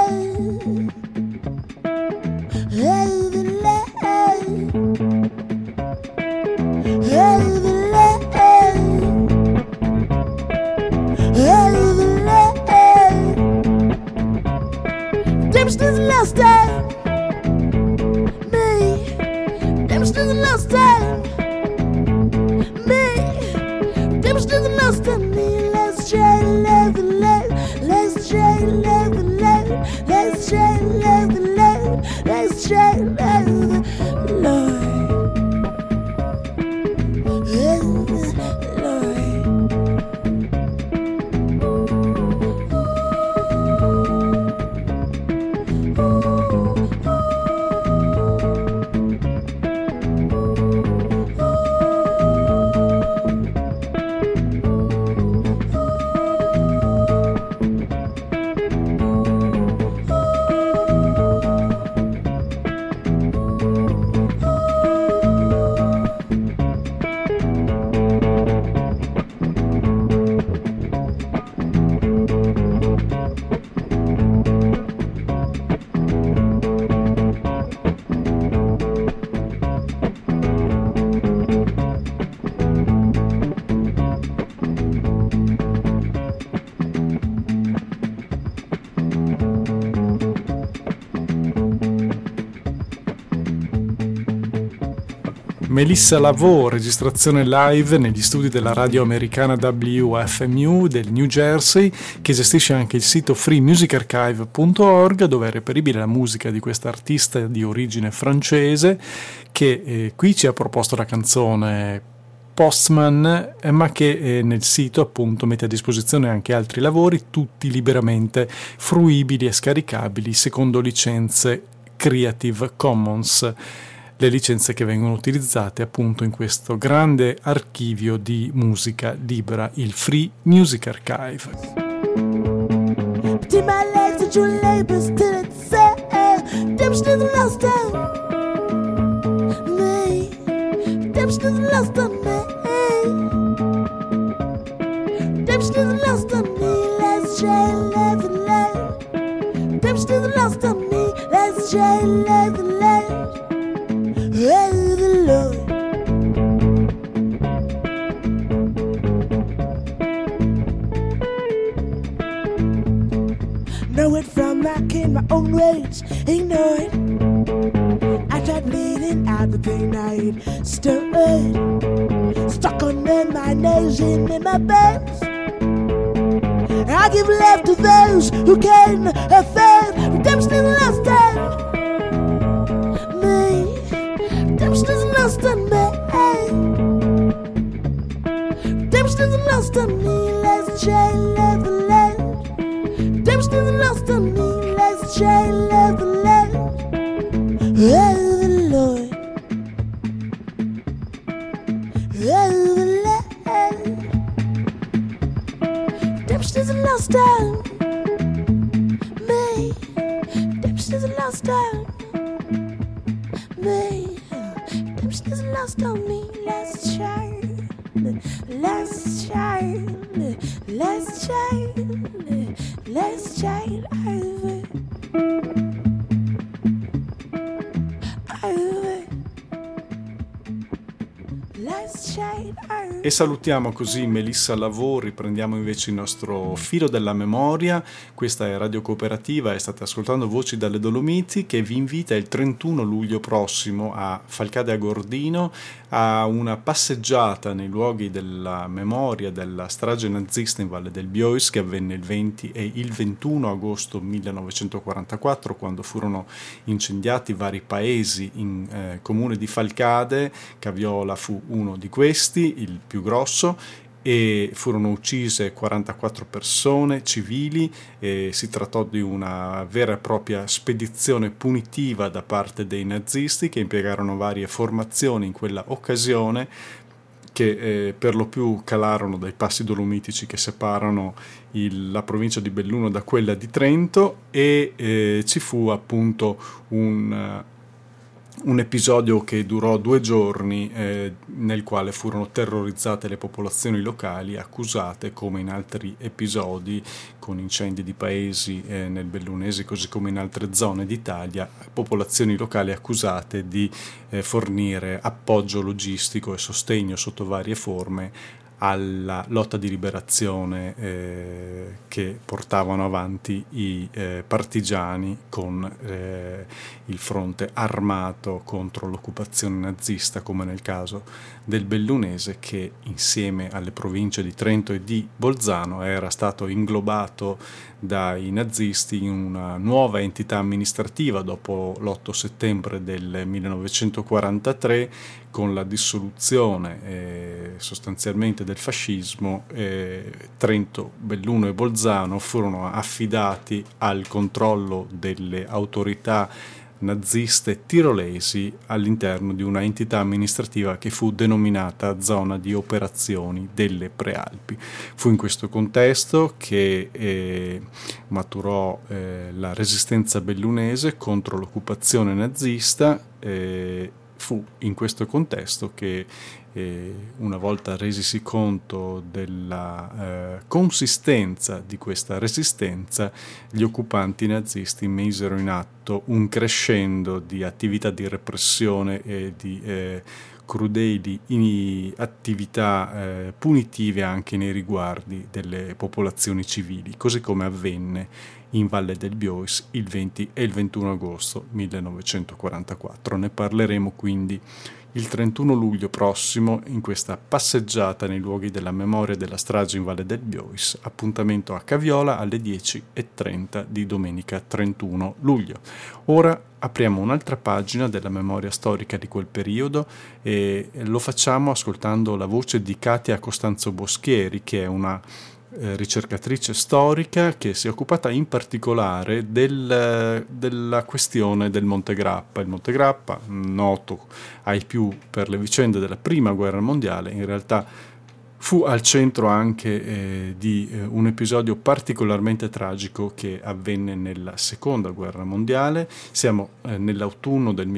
Over love. Over love. Over love. Redemption is lost on me. Redemption is lost on child of the Lord, last child of the Lord. Melissa Lavo, registrazione live negli studi della radio americana WFMU del New Jersey, che gestisce anche il sito freemusicarchive.org, dove è reperibile la musica di questa artista di origine francese, che qui ci ha proposto la canzone Postman, ma che nel sito appunto mette a disposizione anche altri lavori, tutti liberamente fruibili e scaricabili secondo licenze Creative Commons, le licenze che vengono utilizzate appunto in questo grande archivio di musica libera, il Free Music Archive. Oh, the Lord. Know it from back in my own ways, ignore it. I tried bleeding out the pain I had stirred, stuck under my nose in my bones. I give love to those who can afford redemption in the last time. Redemption is lost on me. Redemption is lost on me. Last child of the Lord. Redemption is lost on me. Last child of the Lord. Oh, the Lord. Oh, the Lord. Redemption is lost on me. Redemption is lost on me. Is lost on me, last child, last child, last child, last child over. E salutiamo così Melissa Lavo, riprendiamo invece il nostro filo della memoria. Questa è Radio Cooperativa e state ascoltando Voci dalle Dolomiti, che vi invita il 31 luglio prossimo a Falcade a Gordino a una passeggiata nei luoghi della memoria della strage nazista in Valle del Bois, che avvenne il 20 e il 21 agosto 1944, quando furono incendiati vari paesi in comune di Falcade. Caviola fu uno di questi, il più grosso, e furono uccise 44 persone civili. Si trattò di una vera e propria spedizione punitiva da parte dei nazisti, che impiegarono varie formazioni in quella occasione, che per lo più calarono dai passi dolomitici che separano la provincia di Belluno da quella di Trento, e ci fu appunto un episodio che durò 2 giorni, nel quale furono terrorizzate le popolazioni locali, accusate, come in altri episodi con incendi di paesi nel Bellunese, così come in altre zone d'Italia, popolazioni locali accusate di fornire appoggio logistico e sostegno sotto varie forme alla lotta di liberazione che portavano avanti i partigiani con il fronte armato contro l'occupazione nazista, come nel caso del Bellunese, che insieme alle province di Trento e di Bolzano era stato inglobato dai nazisti in una nuova entità amministrativa dopo l'8 settembre del 1943, con la dissoluzione sostanzialmente del fascismo. Trento, Belluno e Bolzano furono affidati al controllo delle autorità naziste tirolesi all'interno di una entità amministrativa che fu denominata Zona di Operazioni delle Prealpi. Fu in questo contesto che maturò la resistenza bellunese contro l'occupazione nazista. Fu in questo contesto che una volta resisi conto della consistenza di questa resistenza, gli occupanti nazisti misero in atto un crescendo di attività di repressione e di crudeli attività punitive anche nei riguardi delle popolazioni civili, così come avvenne in Valle del Biois il 20 e il 21 agosto 1944. Ne parleremo quindi il 31 luglio prossimo in questa passeggiata nei luoghi della memoria della strage in Valle del Biois, appuntamento a Caviola alle 10:30 di domenica 31 luglio. Ora apriamo un'altra pagina della memoria storica di quel periodo e lo facciamo ascoltando la voce di Katia Costanzo Boschieri, che è una ricercatrice storica che si è occupata in particolare della questione del Monte Grappa. Il Monte Grappa, noto ai più per le vicende della Prima Guerra Mondiale, in realtà fu al centro anche di un episodio particolarmente tragico che avvenne nella Seconda Guerra Mondiale. Siamo nell'autunno del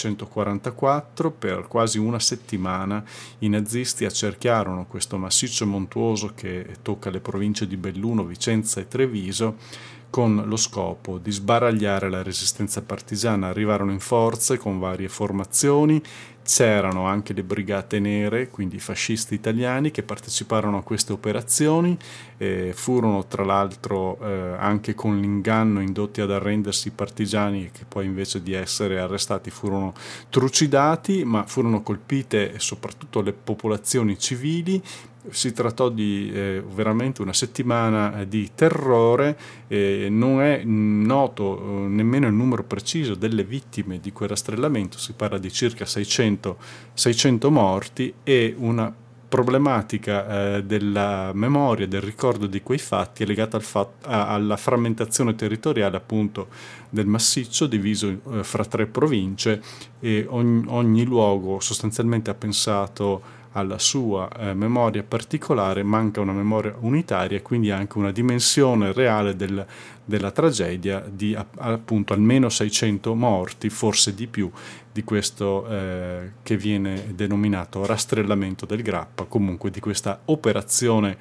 1944, per quasi una settimana i nazisti accerchiarono questo massiccio montuoso che tocca le province di Belluno, Vicenza e Treviso, con lo scopo di sbaragliare la resistenza partigiana. Arrivarono in forze con varie formazioni. C'erano anche le brigate nere, quindi i fascisti italiani, che parteciparono a queste operazioni, furono tra l'altro anche con l'inganno indotti ad arrendersi i partigiani, che poi invece di essere arrestati furono trucidati, ma furono colpite soprattutto le popolazioni civili. Si trattò di veramente una settimana di terrore. Non è noto nemmeno il numero preciso delle vittime di quel rastrellamento, si parla di circa 600 morti, e una problematica della memoria, del ricordo di quei fatti è legata alla frammentazione territoriale appunto del massiccio, diviso fra 3 province, e ogni luogo sostanzialmente ha pensato alla sua memoria particolare. Manca una memoria unitaria e quindi anche una dimensione reale della tragedia di appunto almeno 600 morti, forse di più, di questo che viene denominato rastrellamento del Grappa, comunque di questa operazione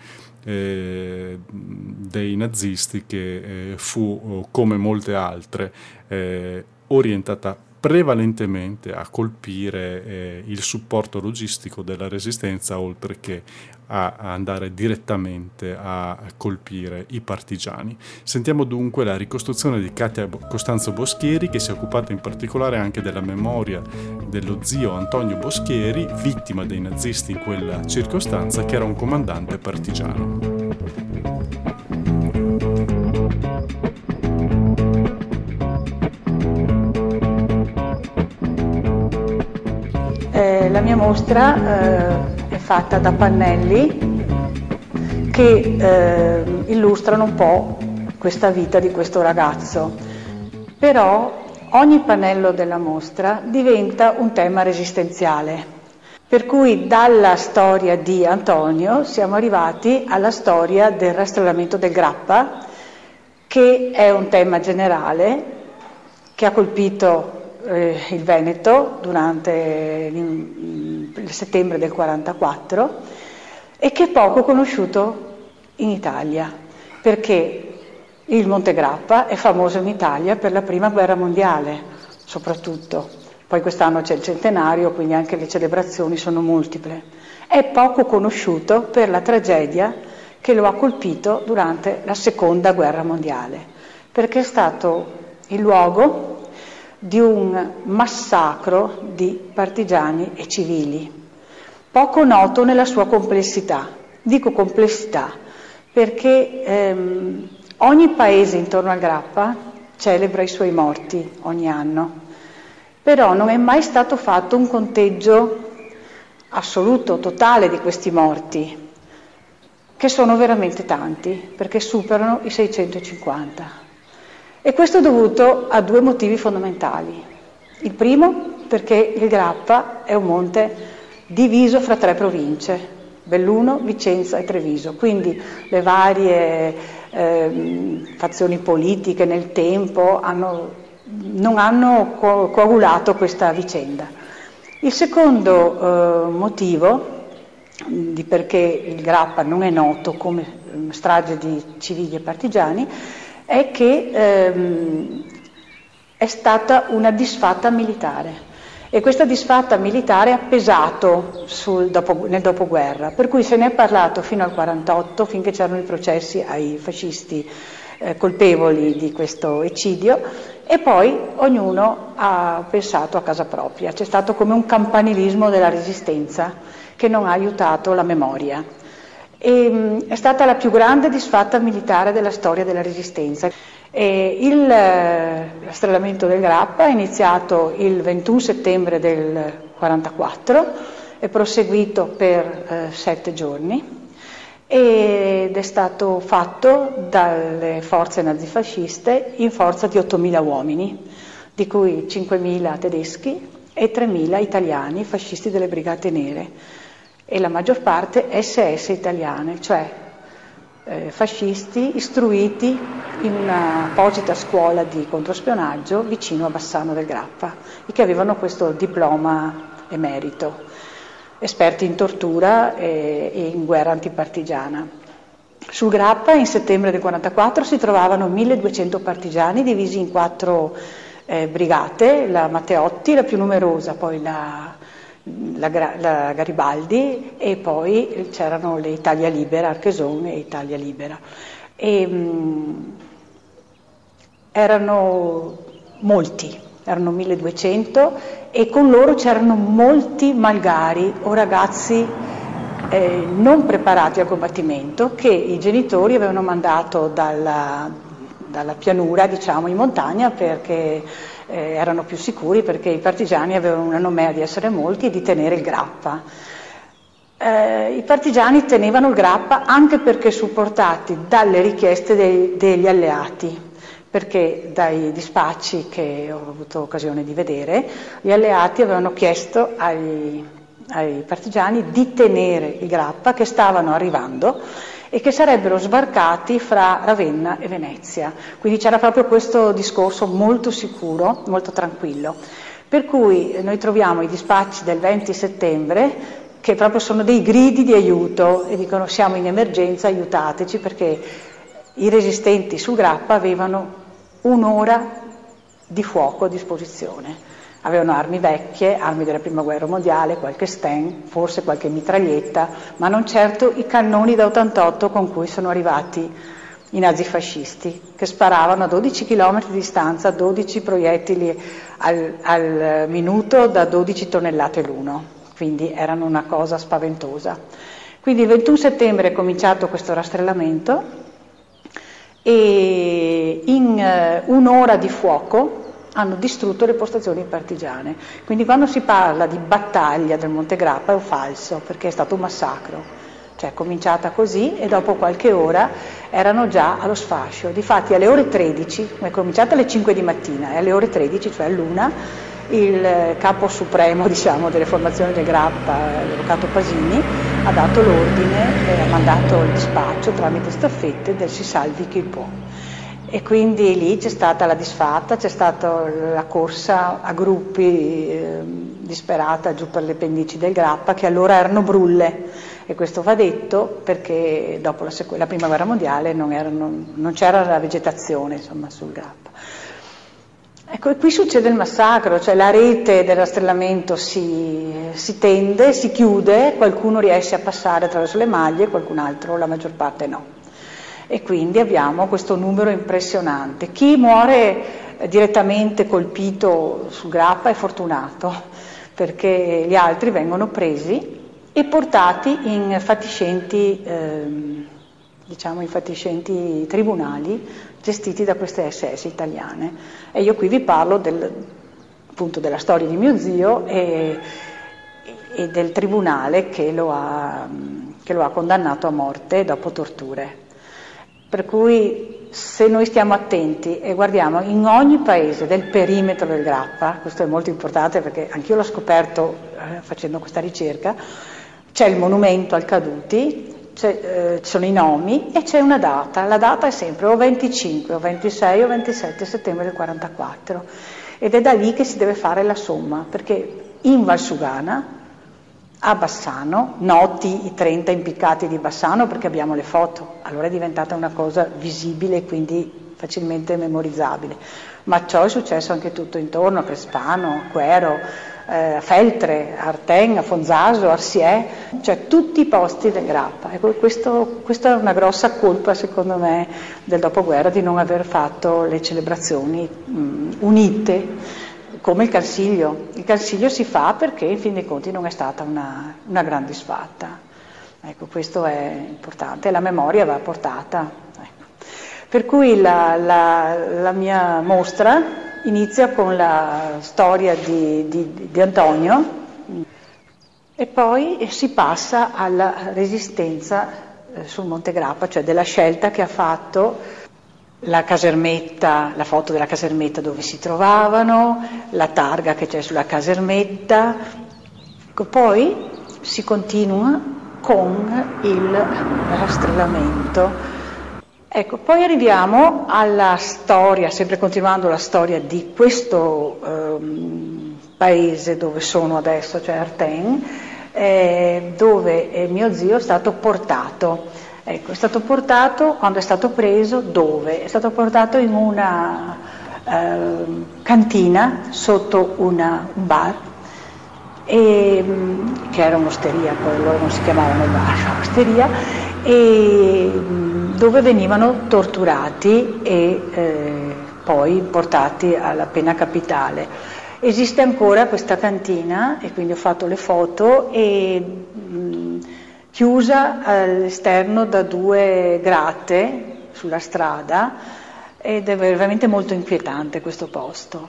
dei nazisti che fu, come molte altre, orientata prevalentemente a colpire il supporto logistico della resistenza, oltre che a andare direttamente a colpire i partigiani. Sentiamo dunque la ricostruzione di Katia Costanzo Boschieri, che si è occupata in particolare anche della memoria dello zio Antonio Boschieri, vittima dei nazisti in quella circostanza, che era un comandante partigiano. La mia mostra è fatta da pannelli che illustrano un po' questa vita di questo ragazzo, però ogni pannello della mostra diventa un tema resistenziale, per cui dalla storia di Antonio siamo arrivati alla storia del rastrellamento del Grappa, che è un tema generale che ha colpito il Veneto durante il settembre del 44 e che è poco conosciuto in Italia, perché il Monte Grappa è famoso in Italia per la Prima Guerra Mondiale soprattutto, poi quest'anno c'è il centenario, quindi anche le celebrazioni sono multiple. è poco conosciuto per la tragedia che lo ha colpito durante la Seconda Guerra Mondiale, perché è stato il luogo di un massacro di partigiani e civili, poco noto nella sua complessità. Dico complessità perché ogni paese intorno al Grappa celebra i suoi morti ogni anno, però non è mai stato fatto un conteggio assoluto, totale di questi morti, che sono veramente tanti, perché superano i 650. E questo è dovuto a due motivi fondamentali. Il primo, perché il Grappa è un monte diviso fra 3 province, Belluno, Vicenza e Treviso, quindi le varie fazioni politiche nel tempo non hanno coagulato questa vicenda. Il secondo motivo di perché il Grappa non è noto come strage di civili e partigiani è che è stata una disfatta militare, e questa disfatta militare ha pesato nel dopoguerra, per cui se ne è parlato fino al 48, finché c'erano i processi ai fascisti colpevoli di questo eccidio, e poi ognuno ha pensato a casa propria. C'è stato come un campanilismo della resistenza che non ha aiutato la memoria. E, è stata la più grande disfatta militare della storia della resistenza. Il rastrellamento del Grappa è iniziato il 21 settembre del 44, è proseguito per 7 giorni ed è stato fatto dalle forze nazifasciste in forza di 8.000 uomini, di cui 5.000 tedeschi e 3.000 italiani, fascisti delle Brigate Nere, e la maggior parte SS italiane, cioè fascisti istruiti in un'apposita scuola di controspionaggio vicino a Bassano del Grappa, e che avevano questo diploma emerito, esperti in tortura e in guerra antipartigiana. Sul Grappa in settembre del 44 si trovavano 1200 partigiani divisi in 4 brigate, la Matteotti, la più numerosa, poi la Garibaldi, e poi c'erano le Italia Libera, Archeson e Italia Libera. Erano molti, erano 1200, e con loro c'erano molti malgari o ragazzi non preparati al combattimento, che i genitori avevano mandato dalla pianura, diciamo, in montagna, perché erano più sicuri, perché i partigiani avevano una nomea di essere molti e di tenere il Grappa. I partigiani tenevano il Grappa anche perché supportati dalle richieste degli alleati, perché dai dispacci che ho avuto occasione di vedere, gli alleati avevano chiesto ai partigiani di tenere il Grappa, che stavano arrivando e che sarebbero sbarcati fra Ravenna e Venezia. Quindi c'era proprio questo discorso molto sicuro, molto tranquillo. Per cui noi troviamo i dispacci del 20 settembre che proprio sono dei gridi di aiuto e dicono: siamo in emergenza, aiutateci, perché i resistenti sul Grappa avevano un'ora di fuoco a disposizione. Avevano armi vecchie, armi della Prima Guerra Mondiale, qualche Sten, forse qualche mitraglietta, ma non certo i cannoni da 88 con cui sono arrivati i nazifascisti, che sparavano a 12 km di distanza 12 proiettili al minuto da 12 tonnellate l'uno, quindi erano una cosa spaventosa. Quindi il 21 settembre è cominciato questo rastrellamento e in un'ora di fuoco hanno distrutto le postazioni partigiane. Quindi quando si parla di battaglia del Monte Grappa è un falso, perché è stato un massacro. Cioè è cominciata così e dopo qualche ora erano già allo sfascio. Difatti alle ore 13, è cominciata alle 5 di mattina, e alle ore 13, cioè all'1, il capo supremo, diciamo, delle formazioni del Grappa, l'avvocato Pasini, ha dato l'ordine e ha mandato il dispaccio tramite staffette del si salvi chi può. E quindi lì c'è stata la disfatta, c'è stata la corsa a gruppi disperata giù per le pendici del Grappa, che allora erano brulle, e questo va detto perché dopo la Prima Guerra Mondiale non c'era la vegetazione, insomma, sul Grappa. Ecco, e qui succede il massacro, cioè la rete del rastrellamento si tende, si chiude, qualcuno riesce a passare attraverso le maglie, qualcun altro, la maggior parte no. E quindi abbiamo questo numero impressionante. Chi muore direttamente colpito sul Grappa è fortunato, perché gli altri vengono presi e portati in fatiscenti tribunali gestiti da queste SS italiane. E io qui vi parlo appunto della storia di mio zio e del tribunale che lo ha condannato a morte dopo torture. Per cui se noi stiamo attenti e guardiamo in ogni paese del perimetro del Grappa, questo è molto importante perché anch'io l'ho scoperto facendo questa ricerca, c'è il monumento al caduti, ci sono i nomi e c'è una data, la data è sempre o 25 o 26 o 27 settembre del 44 ed è da lì che si deve fare la somma, perché in Valsugana, a Bassano, noti i 30 impiccati di Bassano perché abbiamo le foto, allora è diventata una cosa visibile e quindi facilmente memorizzabile, ma ciò è successo anche tutto intorno, a Crespano, a Quero, a Feltre, a Arten, a Fonzaso, a Arsiè, cioè tutti i posti del Grappa. Ecco, questa è una grossa colpa secondo me del dopoguerra di non aver fatto le celebrazioni unite come il Cansiglio. Il Cansiglio si fa perché in fin dei conti non è stata una gran disfatta. Ecco, questo è importante, la memoria va portata. Ecco. Per cui la mia mostra inizia con la storia di Antonio e poi si passa alla resistenza sul Monte Grappa, cioè della scelta che ha fatto la casermetta, la foto della casermetta dove si trovavano, la targa che c'è sulla casermetta, poi si continua con il rastrellamento. Ecco, poi arriviamo alla storia, sempre continuando la storia di questo paese dove sono adesso, cioè Arten, dove mio zio è stato portato. Ecco, è stato portato, quando è stato preso, dove? È stato portato in una cantina sotto un bar, che era un'osteria, poi loro non si chiamavano bar, era un'osteria, e dove venivano torturati e poi portati alla pena capitale. Esiste ancora questa cantina e quindi ho fatto le foto e chiusa all'esterno da 2 grate sulla strada ed è veramente molto inquietante questo posto.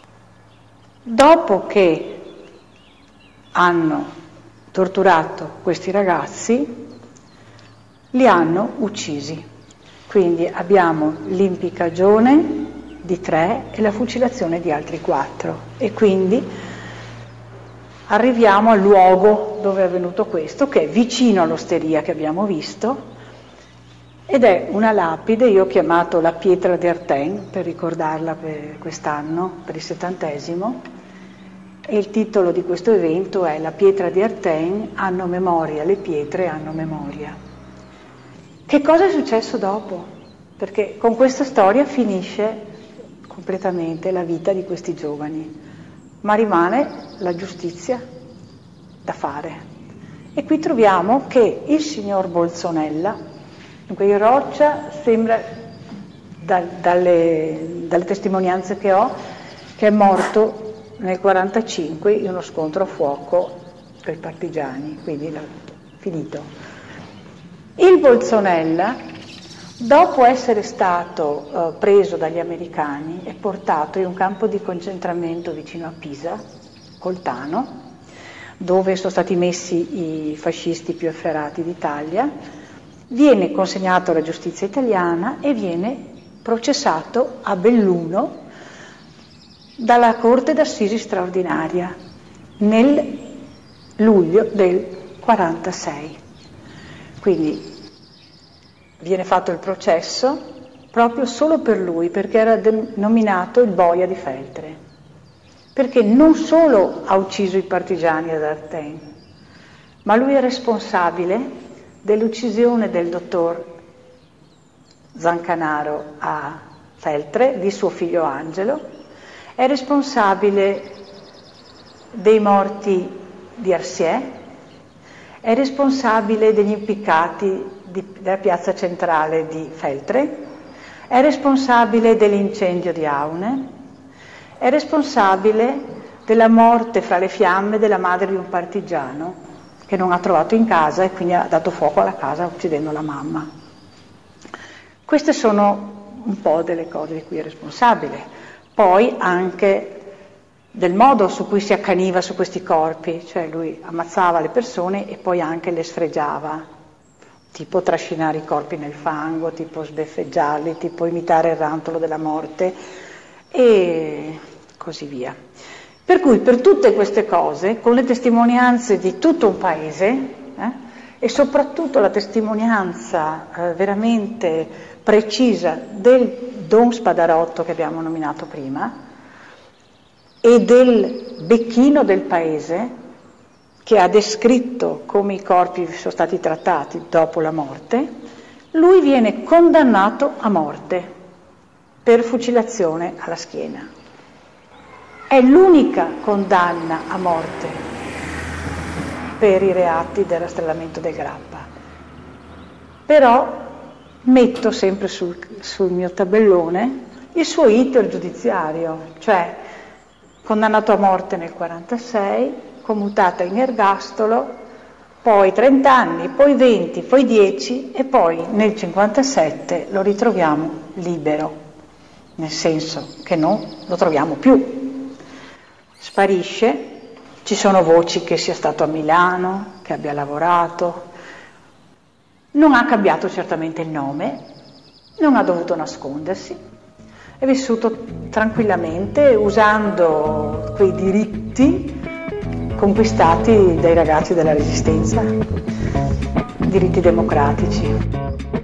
Dopo che hanno torturato questi ragazzi, li hanno uccisi. Quindi abbiamo l'impiccagione di 3 e la fucilazione di altri 4 e quindi arriviamo al luogo dove è avvenuto questo, che è vicino all'osteria che abbiamo visto, ed è una lapide, io ho chiamato la pietra di Arten per ricordarla per quest'anno, per il 70°, e il titolo di questo evento è La pietra di Arten, hanno memoria, le pietre hanno memoria. Che cosa è successo dopo? Perché con questa storia finisce completamente la vita di questi giovani, ma rimane la giustizia da fare. E qui troviamo che il signor Bolsonella, dunque in roccia sembra, dalle testimonianze che ho, che è morto nel 1945 in uno scontro a fuoco con i partigiani, quindi finito. Il Bolsonella, dopo essere stato preso dagli americani e portato in un campo di concentramento vicino a Pisa, Coltano, dove sono stati messi i fascisti più efferati d'Italia, viene consegnato alla giustizia italiana e viene processato a Belluno dalla Corte d'Assisi straordinaria nel luglio del 1946. Quindi viene fatto il processo proprio solo per lui, perché era nominato il boia di Feltre, perché non solo ha ucciso i partigiani ad Arten, ma lui è responsabile dell'uccisione del dottor Zancanaro a Feltre, di suo figlio Angelo, è responsabile dei morti di Arsiè, è responsabile degli impiccati della piazza centrale di Feltre, è responsabile dell'incendio di Aune, è responsabile della morte fra le fiamme della madre di un partigiano che non ha trovato in casa e quindi ha dato fuoco alla casa uccidendo la mamma. Queste sono un po' delle cose di cui è responsabile. Poi anche del modo su cui si accaniva su questi corpi, cioè lui ammazzava le persone e poi anche le sfregiava, tipo trascinare i corpi nel fango, tipo sbeffeggiarli, tipo imitare il rantolo della morte e così via. Per cui per tutte queste cose, con le testimonianze di tutto un paese e soprattutto la testimonianza veramente precisa del Don Spadarotto che abbiamo nominato prima e del becchino del paese che ha descritto come i corpi sono stati trattati dopo la morte, lui viene condannato a morte per fucilazione alla schiena. È l'unica condanna a morte per i reati del rastrellamento del Grappa. Però metto sempre sul mio tabellone il suo iter giudiziario, cioè condannato a morte nel 1946, commutata in ergastolo, poi 30 anni, poi 20, poi 10 e poi nel 1957 lo ritroviamo libero, nel senso che non lo troviamo più. Sparisce, ci sono voci che sia stato a Milano, che abbia lavorato, non ha cambiato certamente il nome, non ha dovuto nascondersi, è vissuto tranquillamente usando quei diritti conquistati dai ragazzi della Resistenza, diritti democratici.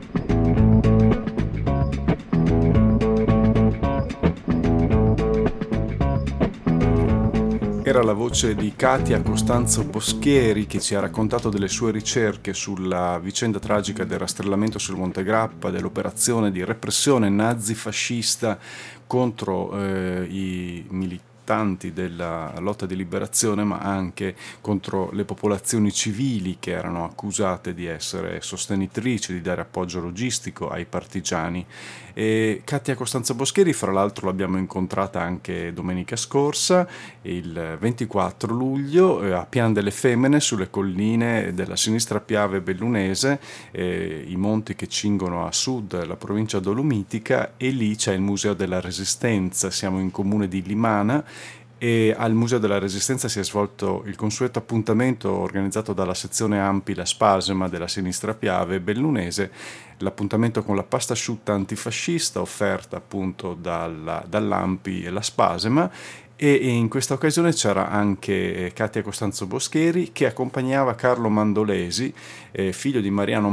Era la voce di Katia Costanzo Boschieri che ci ha raccontato delle sue ricerche sulla vicenda tragica del rastrellamento sul Monte Grappa, dell'operazione di repressione nazifascista contro i militanti della lotta di liberazione, ma anche contro le popolazioni civili che erano accusate di essere sostenitrici, di dare appoggio logistico ai partigiani. E Katia Costanzo Boschieri, fra l'altro, l'abbiamo incontrata anche domenica scorsa, il 24 luglio, a Pian delle Femmine, sulle colline della Sinistra Piave bellunese, i monti che cingono a sud la provincia dolomitica, e lì c'è il Museo della Resistenza. Siamo in comune di Limana e al Museo della Resistenza si è svolto il consueto appuntamento organizzato dalla sezione AMPI La Spasema della Sinistra Piave bellunese, l'appuntamento con la pasta asciutta antifascista offerta appunto dall'AMPI e La Spasema, e in questa occasione c'era anche Katia Costanzo Boschieri che accompagnava Carlo Mandolesi, figlio di Mariano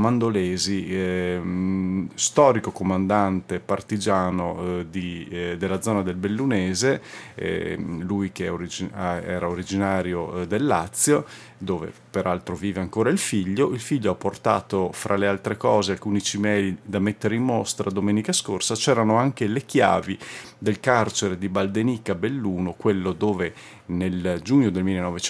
Mandolesi, storico comandante partigiano della zona del Bellunese, lui che era originario del Lazio, dove peraltro vive ancora il figlio. Il figlio ha portato, fra le altre cose, alcuni cimeli da mettere in mostra domenica scorsa. C'erano anche le chiavi del carcere di Baldenica Belluno, quello dove nel giugno del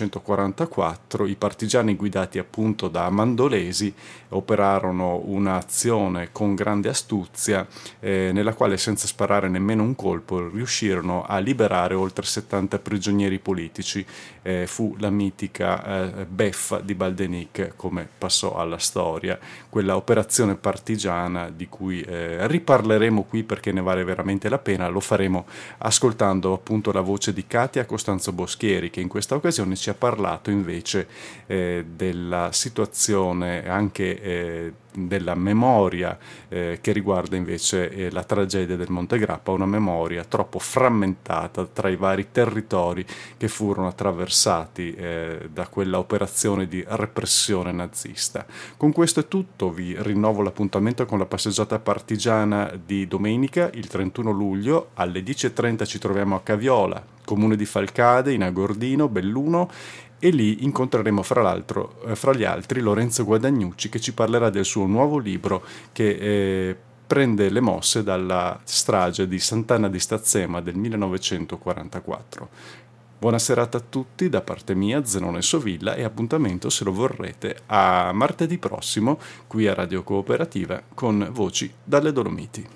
1944 i partigiani guidati appunto da Mandolesi operarono un'azione con grande astuzia nella quale, senza sparare nemmeno un colpo, riuscirono a liberare oltre 70 prigionieri politici. Fu la mitica beffa di Baldenic, come passò alla storia, quella operazione partigiana di cui riparleremo qui perché ne vale veramente la pena. Lo faremo ascoltando appunto la voce di Katia Costanzo Boschieri, che in questa occasione ci ha parlato invece della situazione, anche della memoria che riguarda invece la tragedia del Monte Grappa, una memoria troppo frammentata tra i vari territori che furono attraversati da quella operazione di repressione nazista. Con questo è tutto, vi rinnovo l'appuntamento con la passeggiata partigiana di domenica, il 31 luglio, alle 10:30 ci troviamo a Caviola, comune di Falcade, in Agordino, Belluno, e lì incontreremo fra gli altri Lorenzo Guadagnucci, che ci parlerà del suo nuovo libro che prende le mosse dalla strage di Sant'Anna di Stazzema del 1944. Buona serata a tutti da parte mia, Zenone Sovilla, e appuntamento, se lo vorrete, a martedì prossimo qui a Radio Cooperativa con Voci dalle Dolomiti.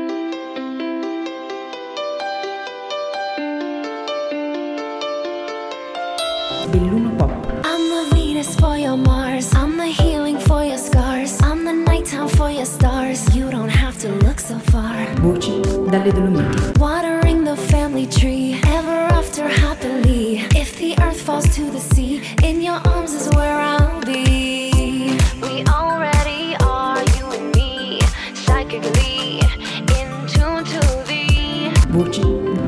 Belluno Pop. I'm the Venus for your Mars, I'm the healing for your scars, I'm the nighttime for your stars. You don't have to look so far. Voci dalle Dolomiti. Watering the family tree, ever after happily. If the earth falls to the sea, in your arms is where I'll be. We already are, you and me, psychically in tune to the Voci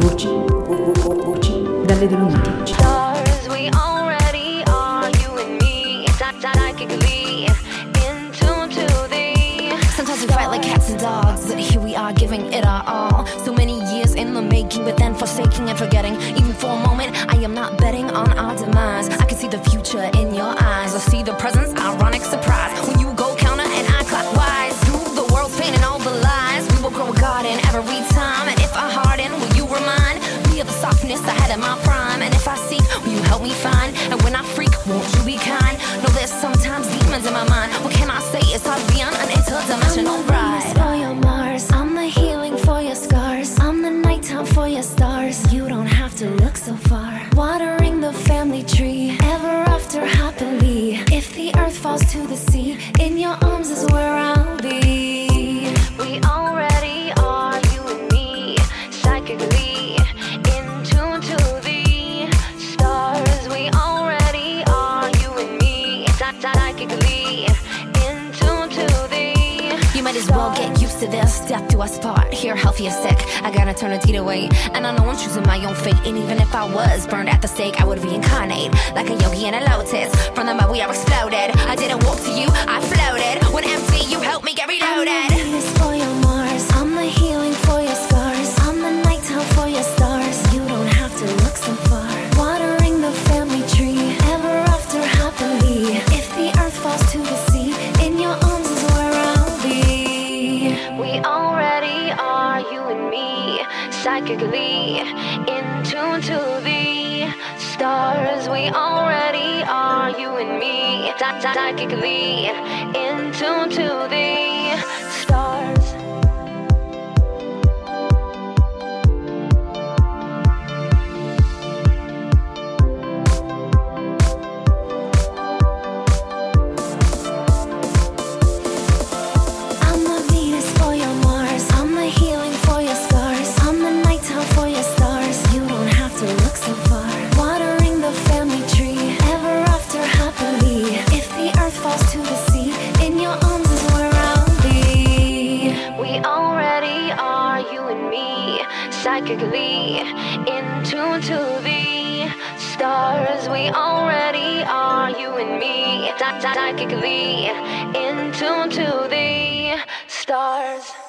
dalle Dolomiti. stars. We already are, you and me, psychically in tune to the. Sometimes we fight like cats and dogs, but here we are giving it our all. So many years in the making, but then forsaking and forgetting. Even for a moment, I am not betting on our demise. I can see the future in your eyes. I see the presence, ironic surprise. When you go counter and I clockwise, through the world's pain and all the lies, we will grow a garden every time. And if I harden, will you remind me of the softness I had in my prime? And if I seek, will you help me find? And when I freak, won't you be kind? No, there's sometimes demons in my mind. What can I say? It's hard to be on an interdimensional ride. For your Mars, I'm the healing for your scars, I'm the nighttime for your stars. You don't have to look so far. Watering the family tree, ever after happily. If the earth falls to the sea, in your arms is where I'll be. We already are, you and me, psychically in tune to the stars. We already are, you and me, psychically in tune to the. You might as well get used to this. Death do us part. Here, healthy or sick, I got eternity to wait. And I know I'm choosing my own fate. And even if I was burned at the stake, I would reincarnate like a yogi in a lotus. From the mud we are exploded. I didn't walk to you, I floated. When empty, you helped me get reloaded. I'm the Venus for your Mars, I'm the healing for your scars, I'm the nighttime for your stars. You don't have to look so far. Watering the family tree, ever after happily. If the earth falls to the sea, in your arms is where I'll be. We already are, you and me, psychically in tune to the stars. We already are, you and me, psychically in tune to the stars. I'm the Venus for your Mars, I'm the healing for your scars, I'm the nighttime for your stars. You don't have to look so far. Watering the family tree, ever after happily. If the earth falls to the sea, in your arms is where I'll be. We already are, you and me, psychically in tune to the stars. We already are, you and me, psychically in tune to the stars.